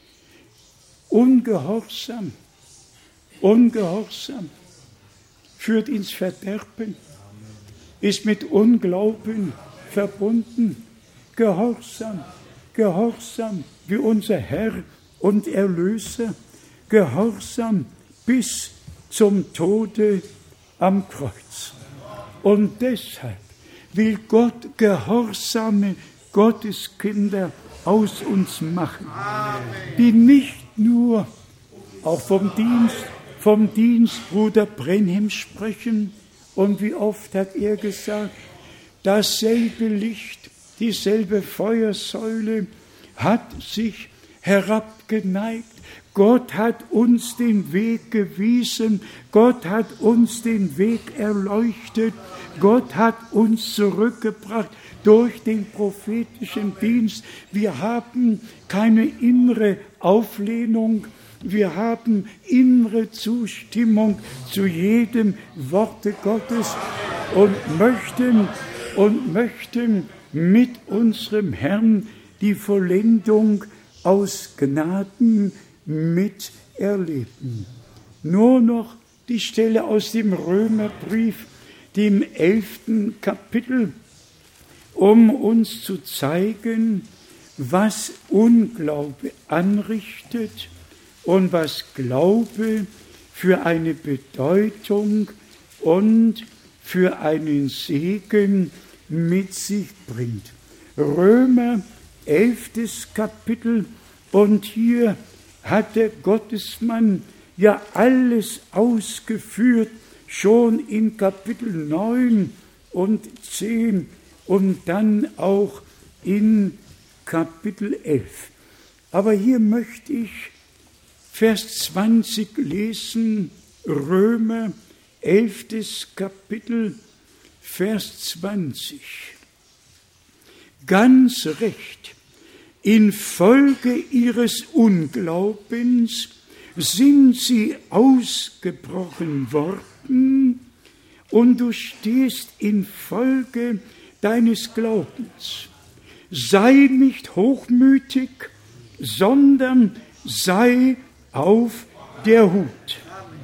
Speaker 6: Ungehorsam führt ins Verderben, ist mit Unglauben verbunden. Gehorsam wie unser Herr und Erlöser, Gehorsam bis zum Tode am Kreuz. Und deshalb will Gott gehorsame Gotteskinder aus uns machen, die nicht nur auch vom Dienst Bruder Brenhem sprechen. Und wie oft hat er gesagt, dasselbe Licht, dieselbe Feuersäule hat sich herabgeneigt. Gott hat uns den Weg gewiesen, Gott hat uns den Weg erleuchtet, Gott hat uns zurückgebracht durch den prophetischen Dienst. Wir haben keine innere Auflehnung, wir haben innere Zustimmung zu jedem Worte Gottes und möchten mit unserem Herrn die Vollendung aus Gnaden miterleben. Nur noch die Stelle aus dem Römerbrief, dem 11. Kapitel, um uns zu zeigen, was Unglaube anrichtet und was Glaube für eine Bedeutung und für einen Segen mit sich bringt. Römer 11. Kapitel, und hier hat der Gottesmann ja alles ausgeführt, schon in Kapitel 9 und 10 und dann auch in Kapitel 11. Aber hier möchte ich Vers 20 lesen, Römer 11. Kapitel, Vers 20. Ganz recht, infolge ihres Unglaubens sind sie ausgebrochen worden, und du stehst infolge deines Glaubens. Sei nicht hochmütig, sondern sei auf der Hut.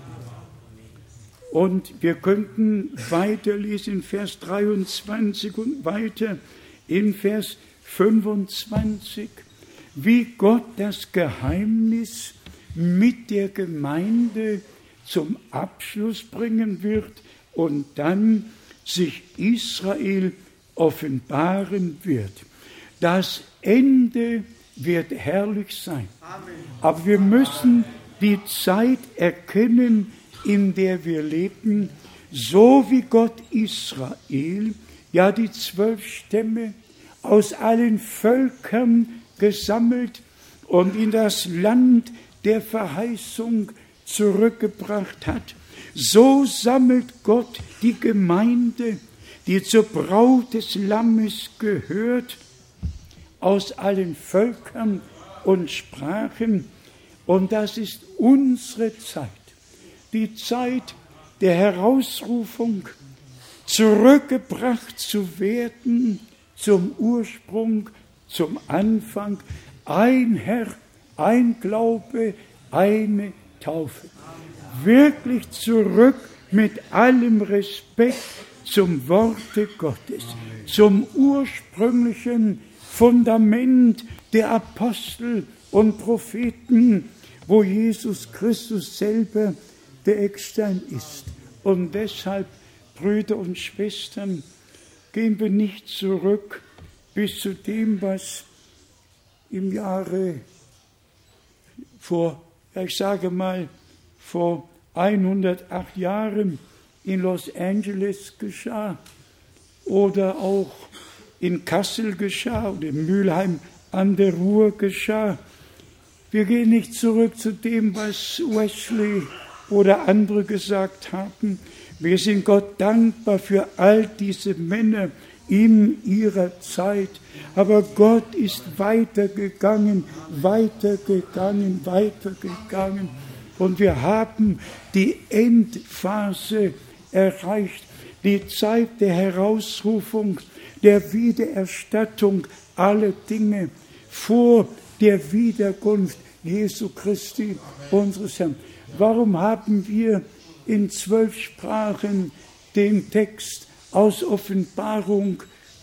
Speaker 6: Und wir könnten weiterlesen in Vers 23 und weiter in Vers 25, wie Gott das Geheimnis mit der Gemeinde zum Abschluss bringen wird und dann sich Israel offenbaren wird. Das Ende wird herrlich sein. Aber wir müssen die Zeit erkennen, in der wir leben, so wie Gott Israel, ja die 12 Stämme aus allen Völkern gesammelt und in das Land der Verheißung zurückgebracht hat. So sammelt Gott die Gemeinde, die zur Braut des Lammes gehört, aus allen Völkern und Sprachen. Und das ist unsere Zeit, die Zeit der Herausrufung, zurückgebracht zu werden zum Ursprung, zum Anfang. Ein Herr, ein Glaube, eine Taufe. Wirklich zurück mit allem Respekt zum Worte Gottes, zum ursprünglichen Fundament der Apostel und Propheten, wo Jesus Christus selber der Eckstein ist. Und deshalb, Brüder und Schwestern, gehen wir nicht zurück bis zu dem, was im Jahre vor 108 Jahren in Los Angeles geschah oder auch in Kassel geschah oder in Mülheim an der Ruhr geschah. Wir gehen nicht zurück zu dem, was Wesley oder andere gesagt haben. Wir sind Gott dankbar für all diese Männer in ihrer Zeit. Aber Gott ist weitergegangen. Und wir haben die Endphase erreicht. Die Zeit der Herausrufung, der Wiedererstattung aller Dinge vor der Wiederkunft Jesu Christi, unseres Herrn. Warum haben wir in 12 Sprachen den Text aus Offenbarung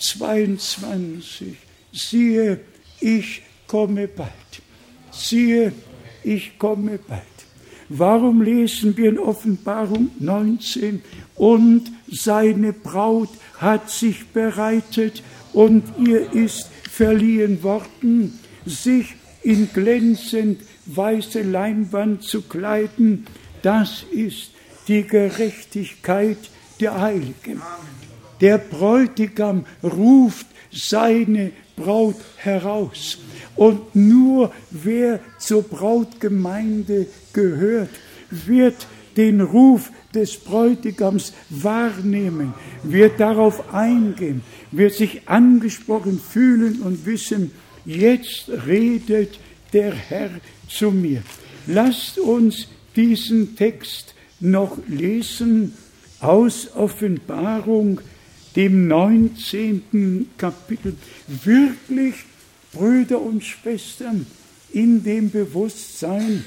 Speaker 6: 22? Siehe, ich komme bald. Siehe, ich komme bald. Warum lesen wir in Offenbarung 19? Und seine Braut hat sich bereitet und ihr ist verliehen worden, sich in glänzend weiße Leinwand zu kleiden. Das ist die Gerechtigkeit der Heiligen. Der Bräutigam ruft seine Braut heraus. Und nur wer zur Brautgemeinde gehört, wird den Ruf des Bräutigams wahrnehmen, wird darauf eingehen, wird sich angesprochen fühlen und wissen, jetzt redet der Herr zu mir. Lasst uns diesen Text noch lesen aus Offenbarung, dem 19. Kapitel. Wirklich, Brüder und Schwestern, in dem Bewusstsein,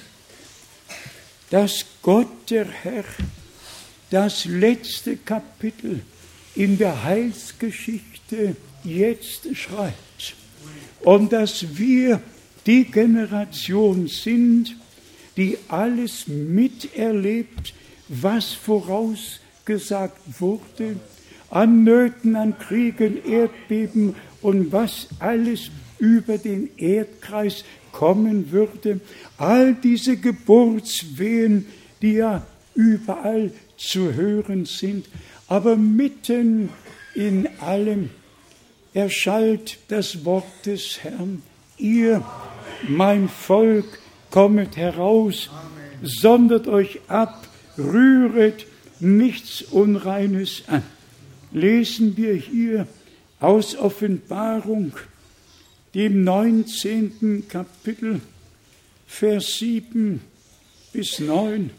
Speaker 6: dass Gott, der Herr, das letzte Kapitel in der Heilsgeschichte jetzt schreibt und dass wir die Generation sind, die alles miterlebt, was vorausgesagt wurde, an Nöten, an Kriegen, Erdbeben und was alles über den Erdkreis kommen würde. All diese Geburtswehen, die ja überall zu hören sind. Aber mitten in allem erschallt das Wort des Herrn. Ihr, mein Volk, kommet heraus, sondert euch ab, rühret nichts Unreines an. Lesen wir hier aus Offenbarung, dem 19. Kapitel, Vers 7 bis 9.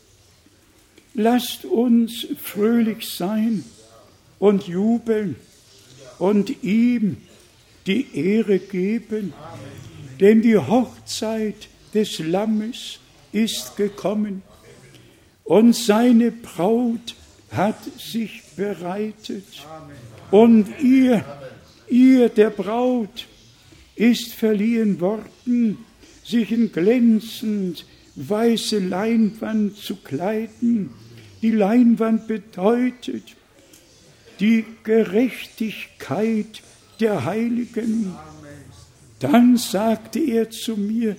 Speaker 6: Lasst uns fröhlich sein und jubeln und ihm die Ehre geben, denn die Hochzeit des Lammes ist gekommen und seine Braut hat sich bereitet. Und ihr der Braut, ist verliehen worden, sich in glänzend weiße Leinwand zu kleiden. Die Leinwand bedeutet die Gerechtigkeit der Heiligen. Dann sagte er zu mir,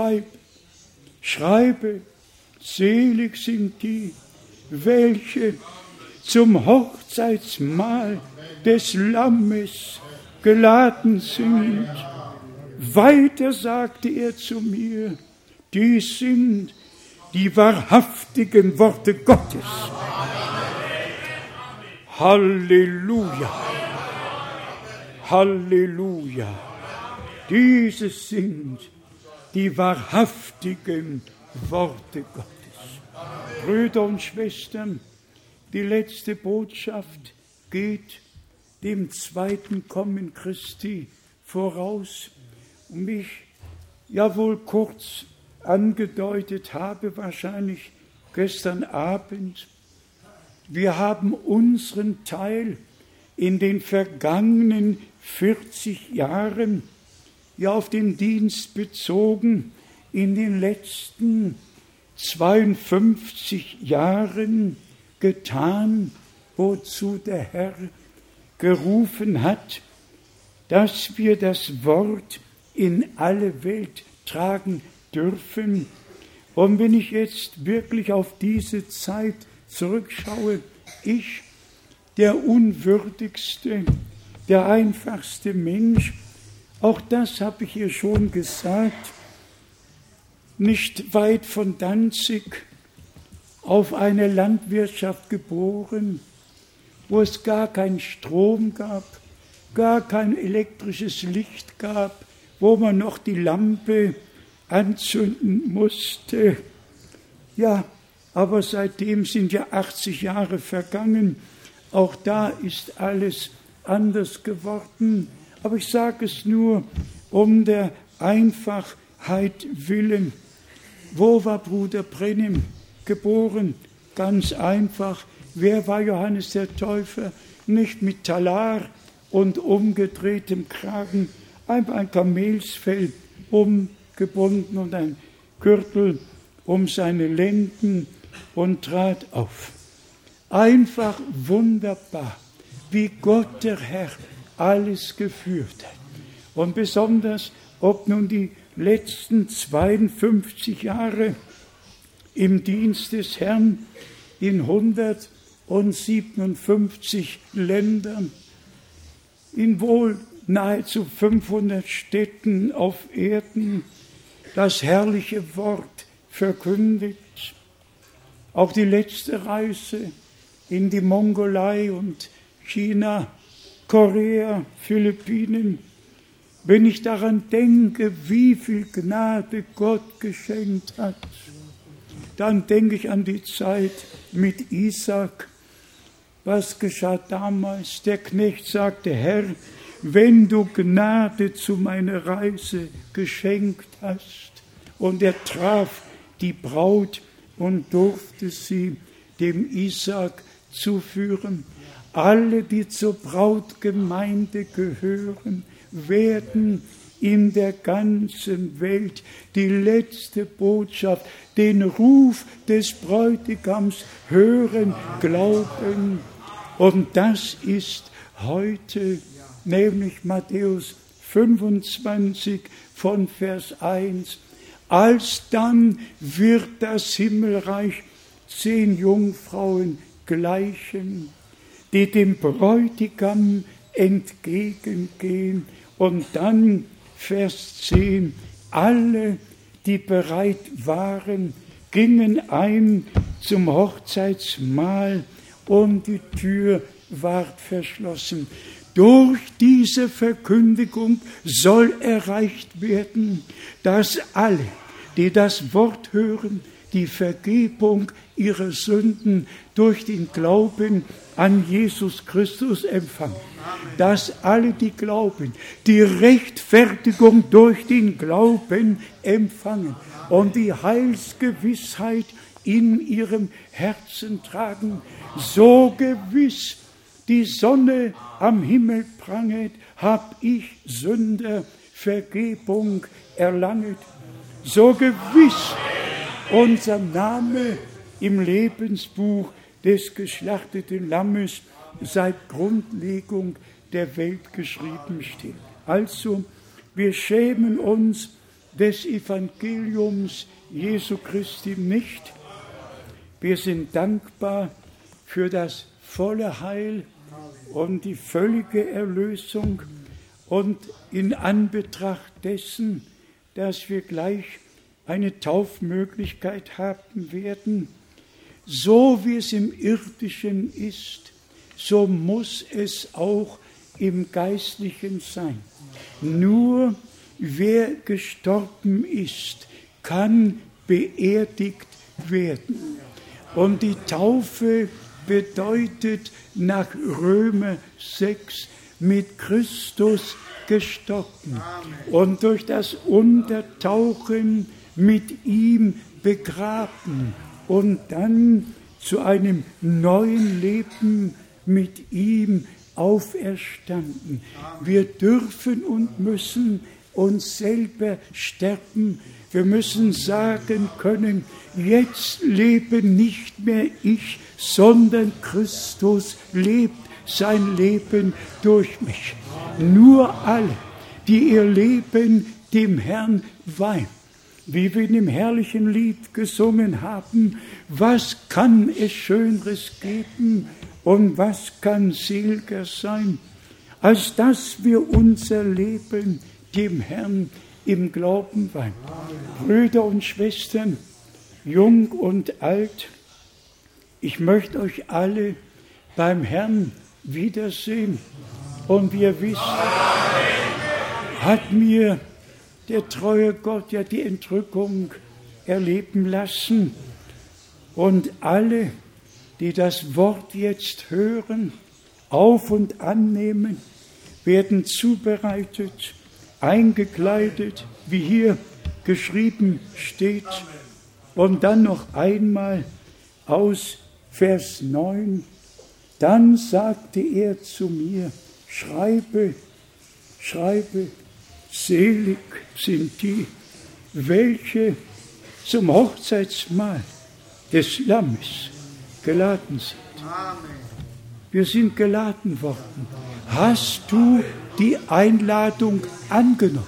Speaker 6: schreibe, selig sind die, welche zum Hochzeitsmahl des Lammes geladen sind. Weiter sagte er zu mir, dies sind die wahrhaftigen Worte Gottes. Halleluja! Halleluja! Diese sind die wahrhaftigen Worte Gottes. Brüder und Schwestern, die letzte Botschaft geht dem zweiten Kommen Christi voraus. Und ich ja wohl kurz angedeutet habe, wahrscheinlich gestern Abend, wir haben unseren Teil in den vergangenen 40 Jahren ja auf den Dienst bezogen, in den letzten 52 Jahren getan, wozu der Herr gerufen hat, dass wir das Wort in alle Welt tragen dürfen. Und wenn ich jetzt wirklich auf diese Zeit zurückschaue, ich, der unwürdigste, der einfachste Mensch, auch das habe ich hier schon gesagt, nicht weit von Danzig, auf eine Landwirtschaft geboren, wo es gar keinen Strom gab, gar kein elektrisches Licht gab, wo man noch die Lampe anzünden musste. Ja, aber seitdem sind ja 80 Jahre vergangen. Auch da ist alles anders geworden. Aber ich sage es nur um der Einfachheit willen. Wo war Bruder Brennim geboren? Ganz einfach. Wer war Johannes der Täufer? Nicht mit Talar und umgedrehtem Kragen, einfach ein Kamelsfell umgebunden und ein Gürtel um seine Lenden und trat auf. Einfach wunderbar, wie Gott der Herr alles geführt hat. Und besonders, ob nun die letzten 52 Jahre im Dienst des Herrn in 157 Ländern, in wohl nahezu 500 Städten auf Erden das herrliche Wort verkündigt. Auch die letzte Reise in die Mongolei und China, Korea, Philippinen. Wenn ich daran denke, wie viel Gnade Gott geschenkt hat, dann denke ich an die Zeit mit Isaak. Was geschah damals? Der Knecht sagte, Herr, wenn du Gnade zu meiner Reise geschenkt hast. Und er traf die Braut und durfte sie dem Isaak zuführen. Alle, die zur Brautgemeinde gehören, werden in der ganzen Welt die letzte Botschaft, den Ruf des Bräutigams hören, glauben. Und das ist heute, nämlich Matthäus 25 von Vers 1. Alsdann wird das Himmelreich 10 Jungfrauen gleichen, die dem Bräutigam entgegengehen. Und dann Vers 10, alle, die bereit waren, gingen ein zum Hochzeitsmahl und die Tür ward verschlossen. Durch diese Verkündigung soll erreicht werden, dass alle, die das Wort hören, die Vergebung ihrer Sünden durch den Glauben an Jesus Christus empfangen. Dass alle, die glauben, die Rechtfertigung durch den Glauben empfangen und die Heilsgewissheit in ihrem Herzen tragen. So gewiss die Sonne am Himmel pranget, hab ich Sünder Vergebung erlanget. So gewiss unser Name im Lebensbuch des geschlachteten Lammes seit Grundlegung der Welt geschrieben steht. Also, wir schämen uns des Evangeliums Jesu Christi nicht. Wir sind dankbar für das volle Heil und die völlige Erlösung und in Anbetracht dessen, dass wir gleich eine Taufmöglichkeit haben werden, so wie es im Irdischen ist, so muss es auch im Geistlichen sein. Nur wer gestorben ist, kann beerdigt werden. Und die Taufe bedeutet nach Römer 6 mit Christus gestorben und durch das Untertauchen mit ihm begraben und dann zu einem neuen Leben mit ihm auferstanden. Wir dürfen und müssen uns selber sterben. Wir müssen sagen können, jetzt lebe nicht mehr ich, sondern Christus lebt sein Leben durch mich. Nur alle, die ihr Leben dem Herrn weihen, wie wir in dem herrlichen Lied gesungen haben, was kann es Schöneres geben und was kann seliger sein, als dass wir unser Leben dem Herrn im Glauben weihen. Brüder und Schwestern, jung und alt, Ich möchte euch alle beim Herrn wiedersehen. Und wie ihr wisst, hat mir der treue Gott ja die Entrückung erleben lassen. Und alle, die das Wort jetzt hören, auf und annehmen, werden zubereitet, eingekleidet, wie hier geschrieben steht. Und dann noch einmal aus Vers 9. Dann sagte er zu mir, schreibe, selig sind die, welche zum Hochzeitsmahl des Lammes geladen sind. Wir sind geladen worden. Hast du die Einladung angenommen?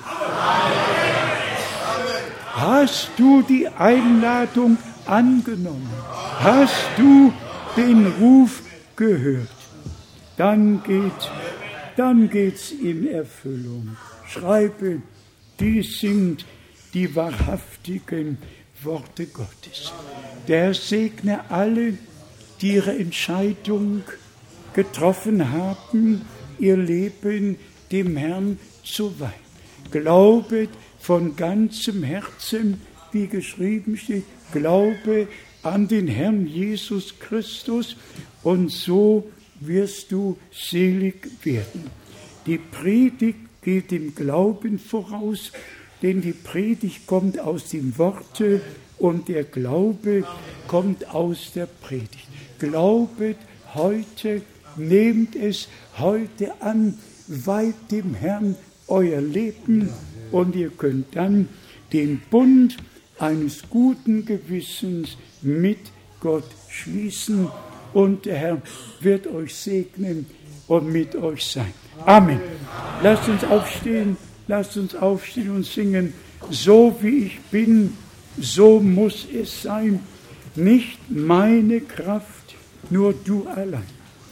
Speaker 6: Hast du die Einladung angenommen? Hast du den Ruf gehört? Dann geht's in Erfüllung. Schreibe, dies sind die wahrhaftigen Worte Gottes. Der Herr segne alle, die ihre Entscheidung getroffen haben, ihr Leben dem Herrn zu weihen. Glaubet von ganzem Herzen, wie geschrieben steht, glaube an den Herrn Jesus Christus und so wirst du selig werden. Die Predigt geht dem Glauben voraus, denn die Predigt kommt aus dem Worte und der Glaube kommt aus der Predigt. Glaubet heute, nehmt es heute an, weiht dem Herrn euer Leben und ihr könnt dann den Bund eines guten Gewissens mit Gott schließen und der Herr wird euch segnen und mit euch sein. Amen. Lasst uns aufstehen und singen, so wie ich bin, so muss es sein, nicht meine Kraft, nur du allein.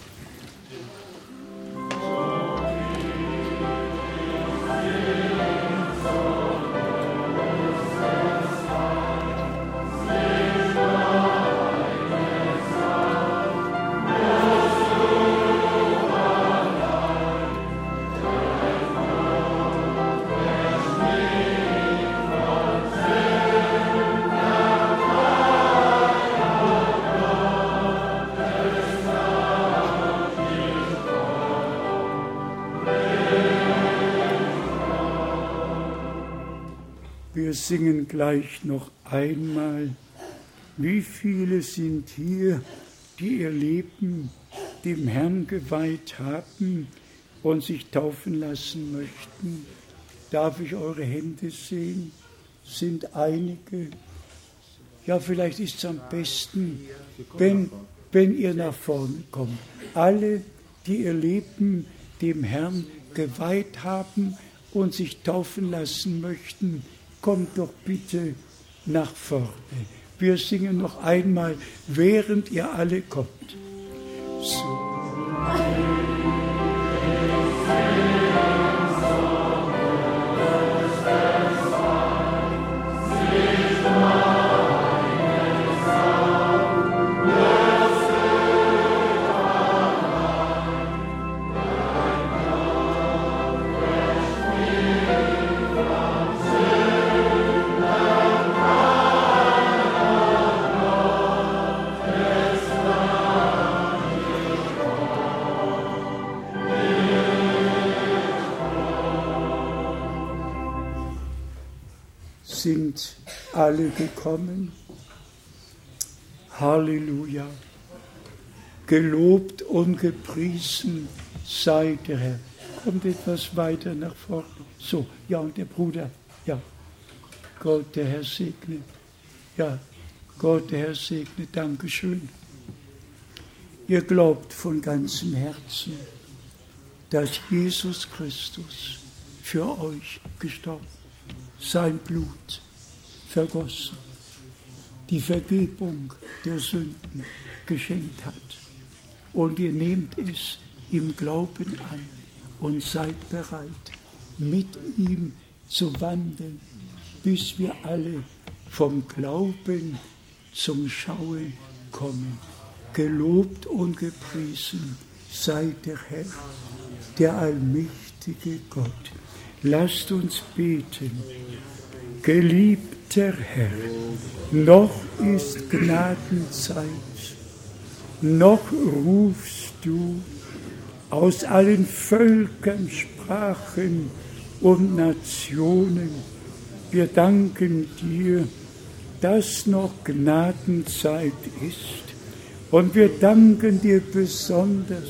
Speaker 6: Wir singen gleich noch einmal. Wie viele sind hier, die ihr Leben dem Herrn geweiht haben und sich taufen lassen möchten? Darf ich eure Hände sehen? Sind einige? Ja, vielleicht ist es am besten, wenn ihr nach vorne kommt. Alle, die ihr Leben dem Herrn geweiht haben und sich taufen lassen möchten, kommt doch bitte nach vorne. Wir singen noch einmal, während ihr alle kommt. So. Sind alle gekommen? Halleluja! Gelobt und gepriesen sei der Herr. Kommt etwas weiter nach vorne. So, ja, und der Bruder, ja. Gott, der Herr segne. Ja, Gott, der Herr segne. Dankeschön. Ihr glaubt von ganzem Herzen, dass Jesus Christus für euch gestorben ist. Sein Blut vergossen, die Vergebung der Sünden geschenkt hat. Und ihr nehmt es im Glauben an und seid bereit, mit ihm zu wandeln, bis wir alle vom Glauben zum Schauen kommen. Gelobt und gepriesen sei der Herr, der allmächtige Gott. Lasst uns beten. Geliebter Herr, noch ist Gnadenzeit, noch rufst du aus allen Völkern, Sprachen und Nationen. Wir danken dir, dass noch Gnadenzeit ist. Und wir danken dir besonders,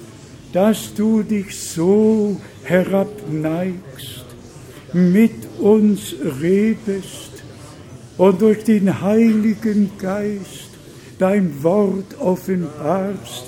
Speaker 6: dass du dich so herabneigst, mit uns redest und durch den Heiligen Geist dein Wort offenbarst.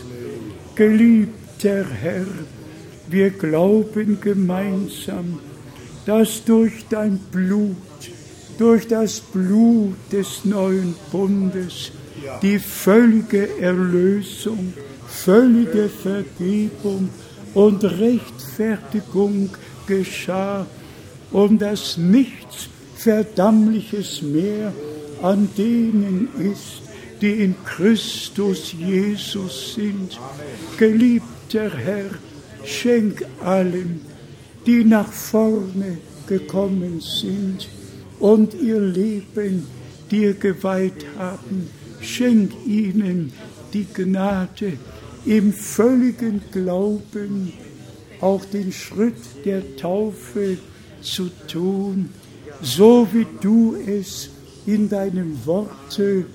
Speaker 6: Geliebter Herr, wir glauben gemeinsam, dass durch dein Blut, durch das Blut des neuen Bundes, die völlige Erlösung, völlige Vergebung und Rechtfertigung geschah und dass nichts Verdammliches mehr an denen ist, die in Christus Jesus sind. Geliebter Herr, schenk allen, die nach vorne gekommen sind und ihr Leben dir geweiht haben, schenk ihnen die Gnade, im völligen Glauben auch den Schritt der Taufe zu tun, so wie du es in deinem Worte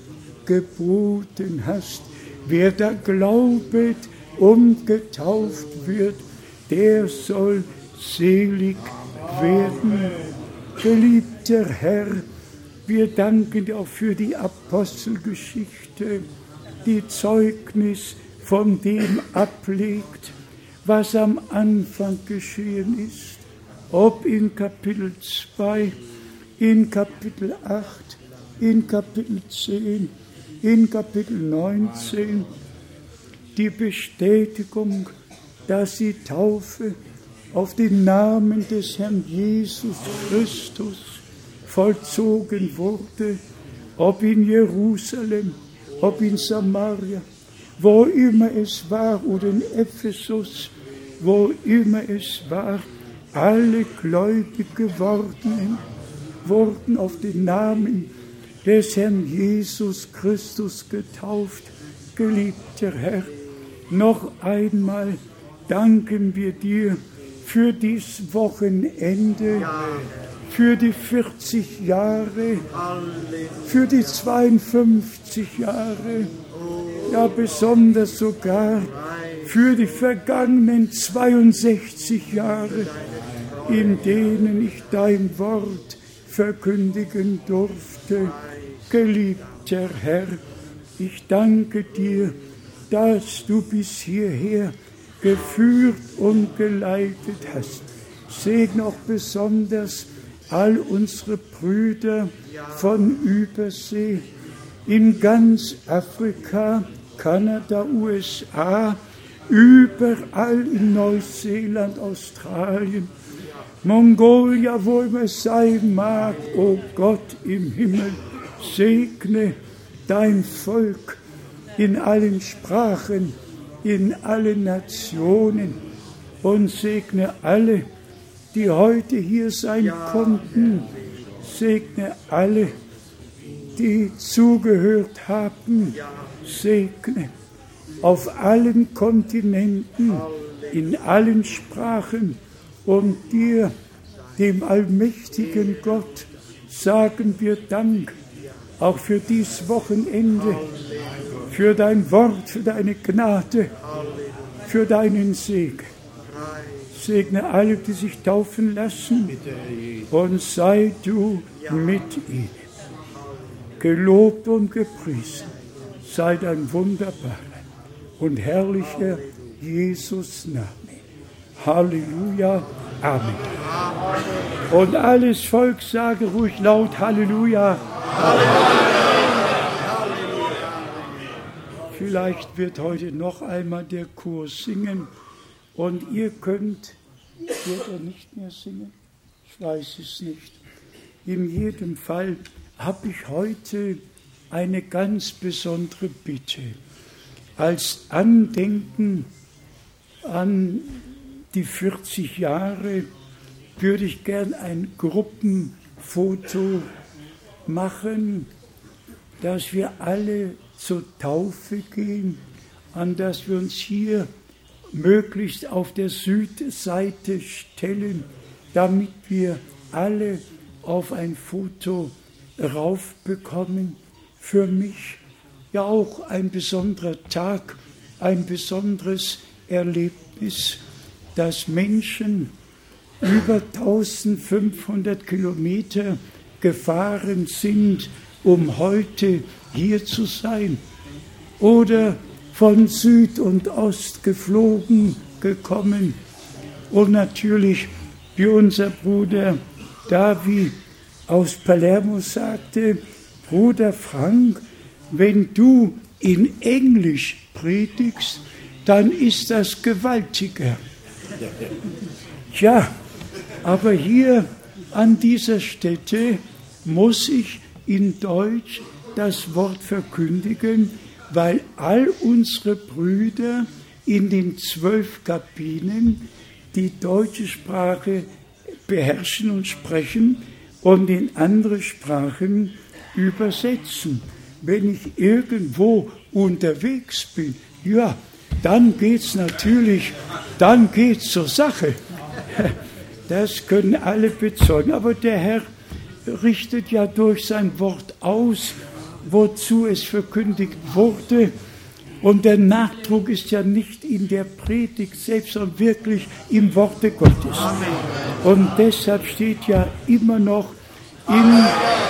Speaker 6: geboten hast. Wer da glaubet und getauft wird, der soll selig werden. Geliebter Herr, wir danken dir auch für die Apostelgeschichte, die Zeugnis von dem ablegt, was am Anfang geschehen ist, ob in Kapitel 2, in Kapitel 8, in Kapitel 10, in Kapitel 19, die Bestätigung, dass die Taufe auf den Namen des Herrn Jesus Christus vollzogen wurde, ob in Jerusalem, ob in Samaria, wo immer es war, oder in Ephesus, wo immer es war, alle Gläubige wurden auf den Namen des Herrn Jesus Christus getauft. Geliebter Herr, noch einmal danken wir dir für dieses Wochenende, für die 40 Jahre, für die 52 Jahre, ja besonders sogar für die vergangenen 62 Jahre, in denen ich dein Wort verkündigen durfte. Geliebter Herr, ich danke dir, dass du bis hierher geführt und geleitet hast. Segne auch besonders all unsere Brüder von Übersee, in ganz Afrika, Kanada, USA, überall in Neuseeland, Australien, Mongolia, wo immer es sein mag, o Gott im Himmel, segne dein Volk in allen Sprachen, in allen Nationen und segne alle, die heute hier sein konnten, segne alle, die zugehört haben, segne auf allen Kontinenten, in allen Sprachen und dir, dem allmächtigen Gott, sagen wir Dank, auch für dieses Wochenende, für dein Wort, für deine Gnade, für deinen Segen. Segne alle, die sich taufen lassen, und sei du mit ihnen. Gelobt und gepriesen sei dein wunderbarer und herrlicher Jesus Name. Halleluja, Amen. Und alles Volk sage ruhig laut Halleluja. Vielleicht wird heute noch einmal der Chor singen und ihr könnt, wird er nicht mehr singen? Ich weiß es nicht. In jedem Fall habe ich heute eine ganz besondere Bitte. als Andenken an die 40 Jahre würde ich gern ein Gruppenfoto machen, dass wir alle zur Taufe gehen, an das wir uns hier möglichst auf der Südseite stellen, damit wir alle auf ein Foto raufbekommen. Für mich ja auch ein besonderer Tag, ein besonderes Erlebnis, dass Menschen über 1500 Kilometer gefahren sind, um heute hier zu sein. Oder von Süd und Ost geflogen, gekommen. Und natürlich, wie unser Bruder David aus Palermo sagte, Bruder Frank, wenn du in Englisch predigst, dann ist das gewaltiger. Ja, aber hier an dieser Stätte muss ich in Deutsch das Wort verkündigen, weil all unsere Brüder in den 12 Kabinen die deutsche Sprache beherrschen und sprechen und in andere Sprachen übersetzen. Wenn ich irgendwo unterwegs bin, ja, dann geht's natürlich, dann geht's zur Sache. Das können alle bezeugen. Aber der Herr richtet ja durch sein Wort aus, wozu es verkündigt wurde. Und der Nachdruck ist ja nicht in der Predigt selbst, sondern wirklich im Worte Gottes. Amen. Und deshalb steht ja immer noch in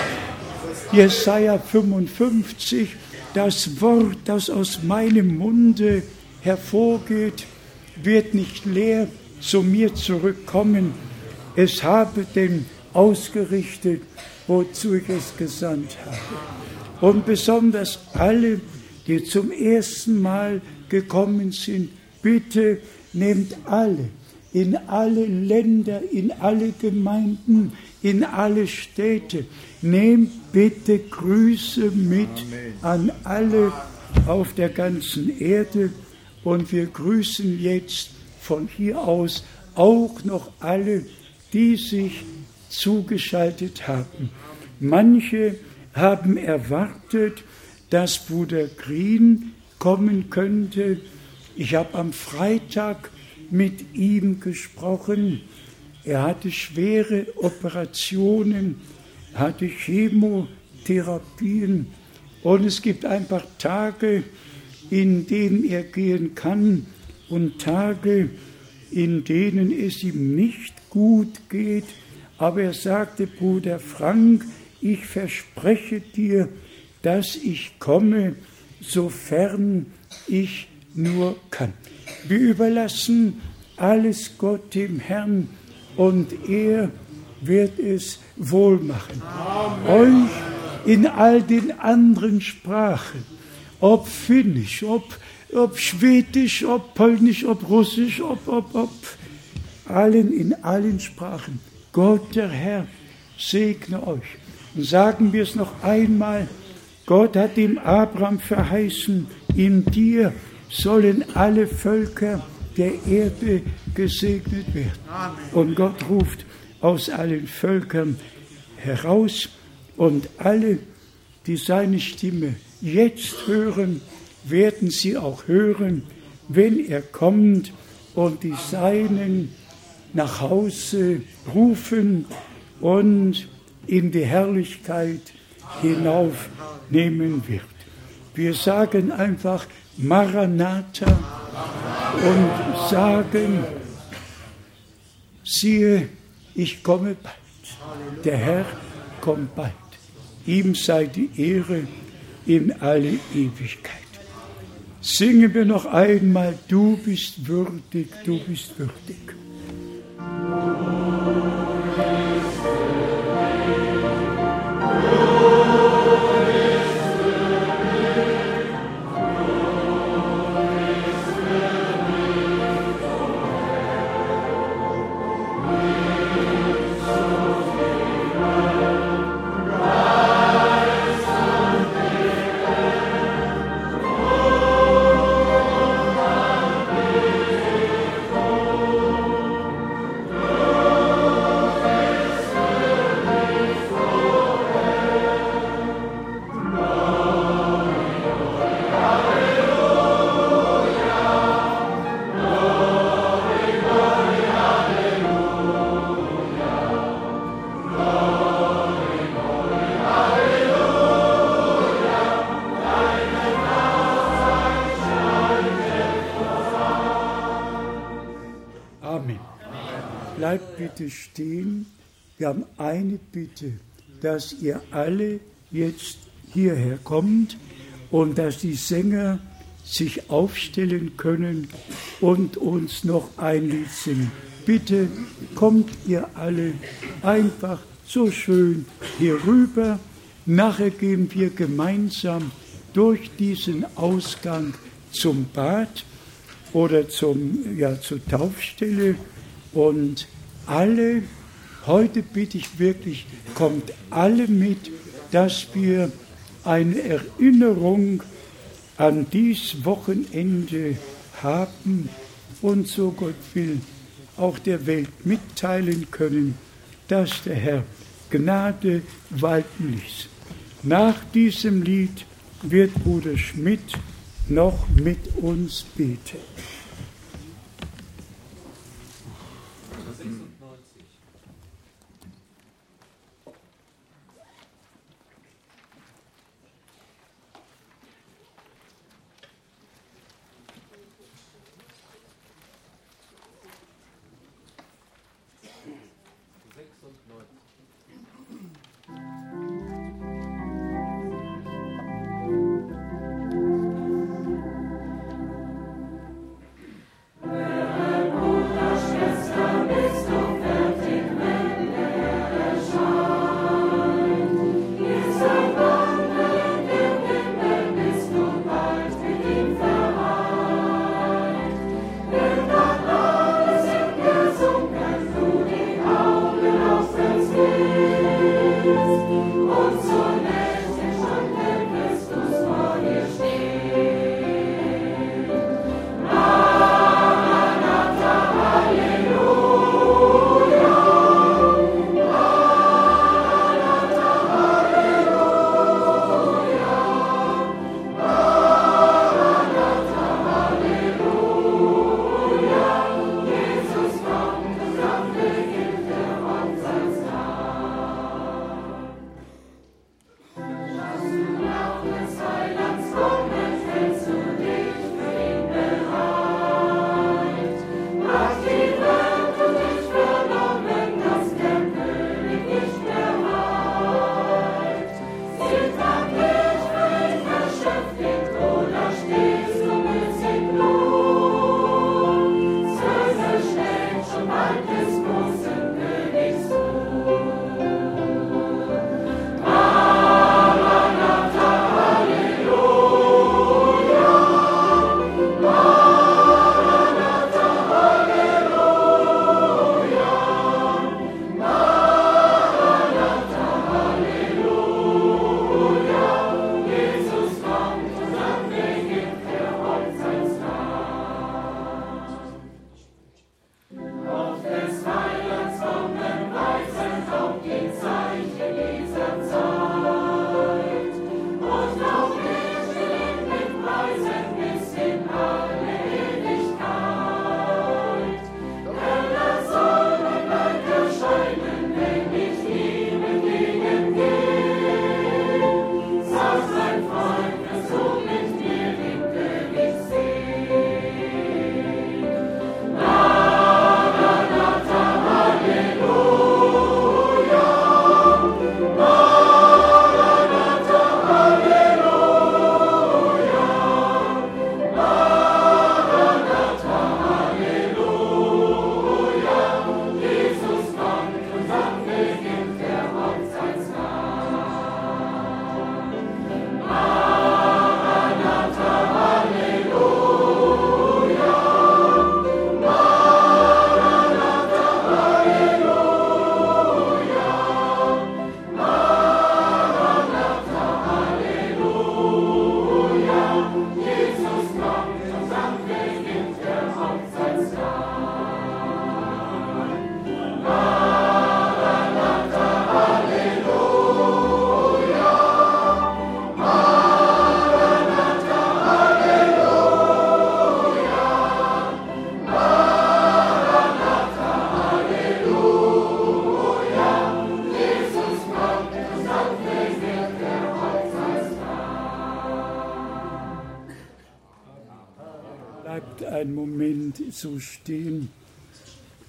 Speaker 6: Jesaja 55, das Wort, das aus meinem Munde hervorgeht, wird nicht leer zu mir zurückkommen. Es habe denn ausgerichtet, wozu ich es gesandt habe. Und besonders alle, die zum ersten Mal gekommen sind, bitte nehmt alle, in alle Länder, in alle Gemeinden, in alle Städte, nehmt bitte Grüße mit an alle auf der ganzen Erde. Und wir grüßen jetzt von hier aus auch noch alle, die sich zugeschaltet haben. Manche haben erwartet, dass Bruder Green kommen könnte. Ich habe am Freitag mit ihm gesprochen. Er hatte schwere Operationen, hatte Chemotherapien und es gibt einfach Tage, in denen er gehen kann und Tage, in denen es ihm nicht gut geht. Aber er sagte, Bruder Frank, ich verspreche dir, dass ich komme, sofern ich nur kann. Wir überlassen alles Gott dem Herrn und er wird es wohl machen. Amen. Euch in all den anderen Sprachen, ob Finnisch, ob Schwedisch, ob Polnisch, ob Russisch, ob in allen Sprachen. Gott, der Herr, segne euch. Und sagen wir es noch einmal, Gott hat dem Abraham verheißen, in dir sollen alle Völker der Erde gesegnet werden. Amen. Und Gott ruft aus allen Völkern heraus und alle, die seine Stimme jetzt hören, werden sie auch hören, wenn er kommt und die Seinen nach Hause rufen und in die Herrlichkeit hinaufnehmen wird. Wir sagen einfach Maranatha und sagen, siehe, ich komme bald. Der Herr kommt bald. Ihm sei die Ehre in alle Ewigkeit. Singen wir noch einmal, du bist würdig, du bist würdig.
Speaker 2: Oh
Speaker 6: Bleibt bitte stehen. Wir haben eine Bitte, dass ihr alle jetzt hierher kommt und dass die Sänger sich aufstellen können und uns noch ein Lied singen. Bitte kommt ihr alle einfach so schön hier rüber. Nachher gehen wir gemeinsam durch diesen Ausgang zum Bad oder zur Taufstelle und alle, heute bitte ich wirklich, kommt alle mit, dass wir eine Erinnerung an dieses Wochenende haben und so Gott will auch der Welt mitteilen können, dass der Herr Gnade walten ließ. Nach diesem Lied wird Bruder Schmidt noch mit uns beten. Bleibt einen Moment so stehen.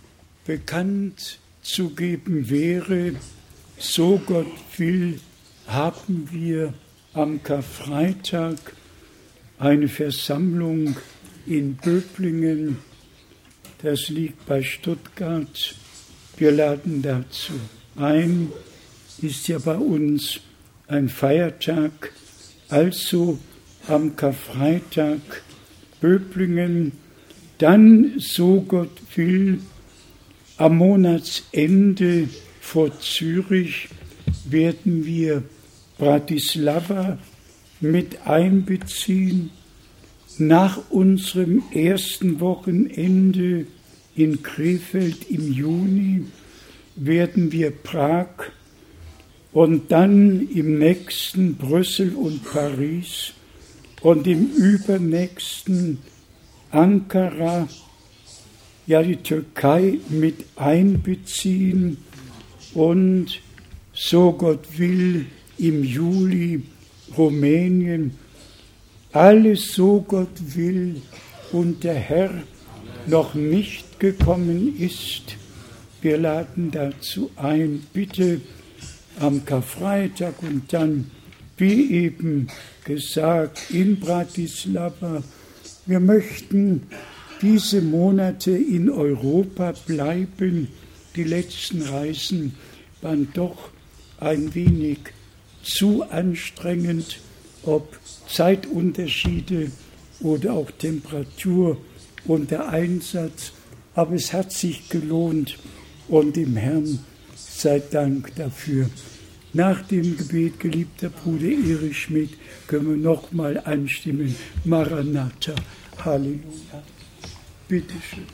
Speaker 6: bekannt zu geben wäre, so Gott will, haben wir am Karfreitag eine Versammlung in Böblingen, das liegt bei Stuttgart. Wir laden dazu ein, ist ja bei uns ein Feiertag, also am Karfreitag Böblingen, dann, so Gott will, am Monatsende vor Zürich werden wir Bratislava mit einbeziehen. Nach unserem ersten Wochenende in Krefeld im Juni werden wir Prag und dann im nächsten Brüssel und Paris und im übernächsten Ankara, ja die Türkei mit einbeziehen und, so Gott will, im Juli Rumänien. Alles, so Gott will und der Herr noch nicht gekommen ist. Wir laden dazu ein, bitte am Karfreitag und dann, wie eben gesagt, in Bratislava. Wir möchten diese Monate in Europa bleiben. Die letzten Reisen waren doch ein wenig zu anstrengend, ob Zeitunterschiede oder auch Temperatur und der Einsatz. Aber es hat sich gelohnt und dem Herrn sei Dank dafür. Nach dem Gebet, geliebter Bruder Erich Schmidt, können wir nochmal anstimmen. Maranatha, Halleluja. Bitte schön.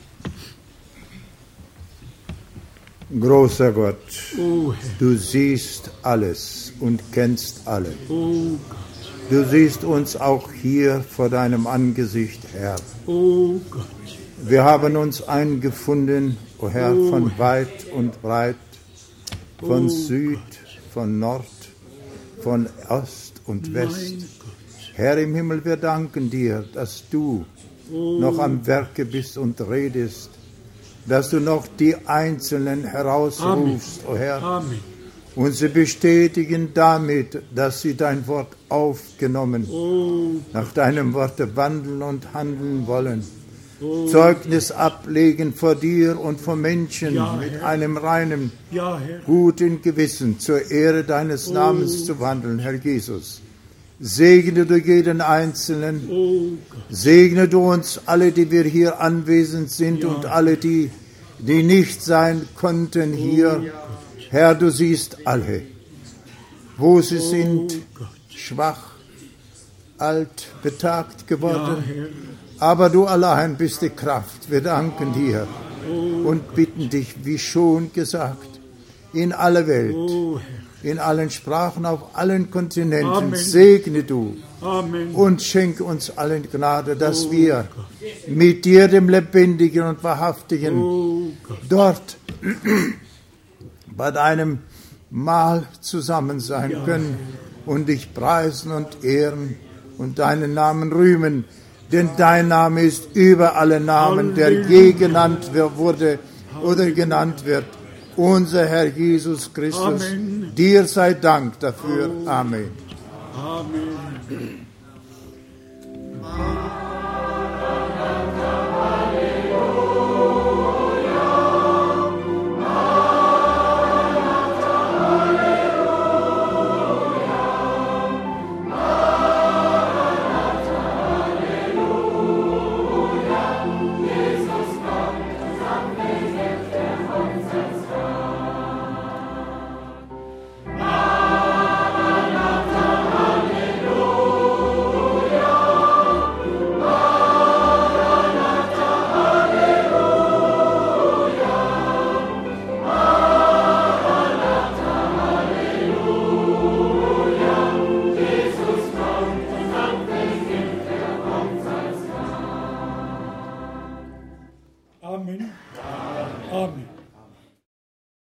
Speaker 18: Großer Gott, du siehst alles und kennst alle. Du siehst uns auch hier vor deinem Angesicht, Herr. Wir haben uns eingefunden, o Herr, von weit und breit, von Süd, von Nord, von Ost und West. Herr im Himmel, wir danken dir, dass du noch am Werke bist und redest, dass du noch die Einzelnen herausrufst, o Herr.
Speaker 6: Amen.
Speaker 18: Und sie bestätigen damit, dass sie dein Wort aufgenommen, nach deinem Worte wandeln und handeln wollen. Zeugnis ablegen vor dir und vor Menschen mit einem reinen, guten Gewissen zur Ehre deines Namens zu wandeln, Herr Jesus. Segne du jeden Einzelnen, segne du uns alle, die wir hier anwesend sind und alle, die nicht sein konnten hier. Herr, du siehst alle, wo sie sind, schwach, alt, betagt geworden, aber du allein bist die Kraft. Wir danken dir und bitten dich, wie schon gesagt, in aller Welt, in allen Sprachen, auf allen Kontinenten, Amen. Segne du Amen. Und schenke uns allen Gnade, dass wir mit dir, dem Lebendigen und Wahrhaftigen, dort bei deinem Mahl zusammen sein können und dich preisen und ehren und deinen Namen rühmen. Denn dein Name ist über alle Namen, der je genannt wurde oder genannt wird. Unser Herr Jesus Christus. Amen. Dir sei Dank dafür. Amen.
Speaker 6: Amen.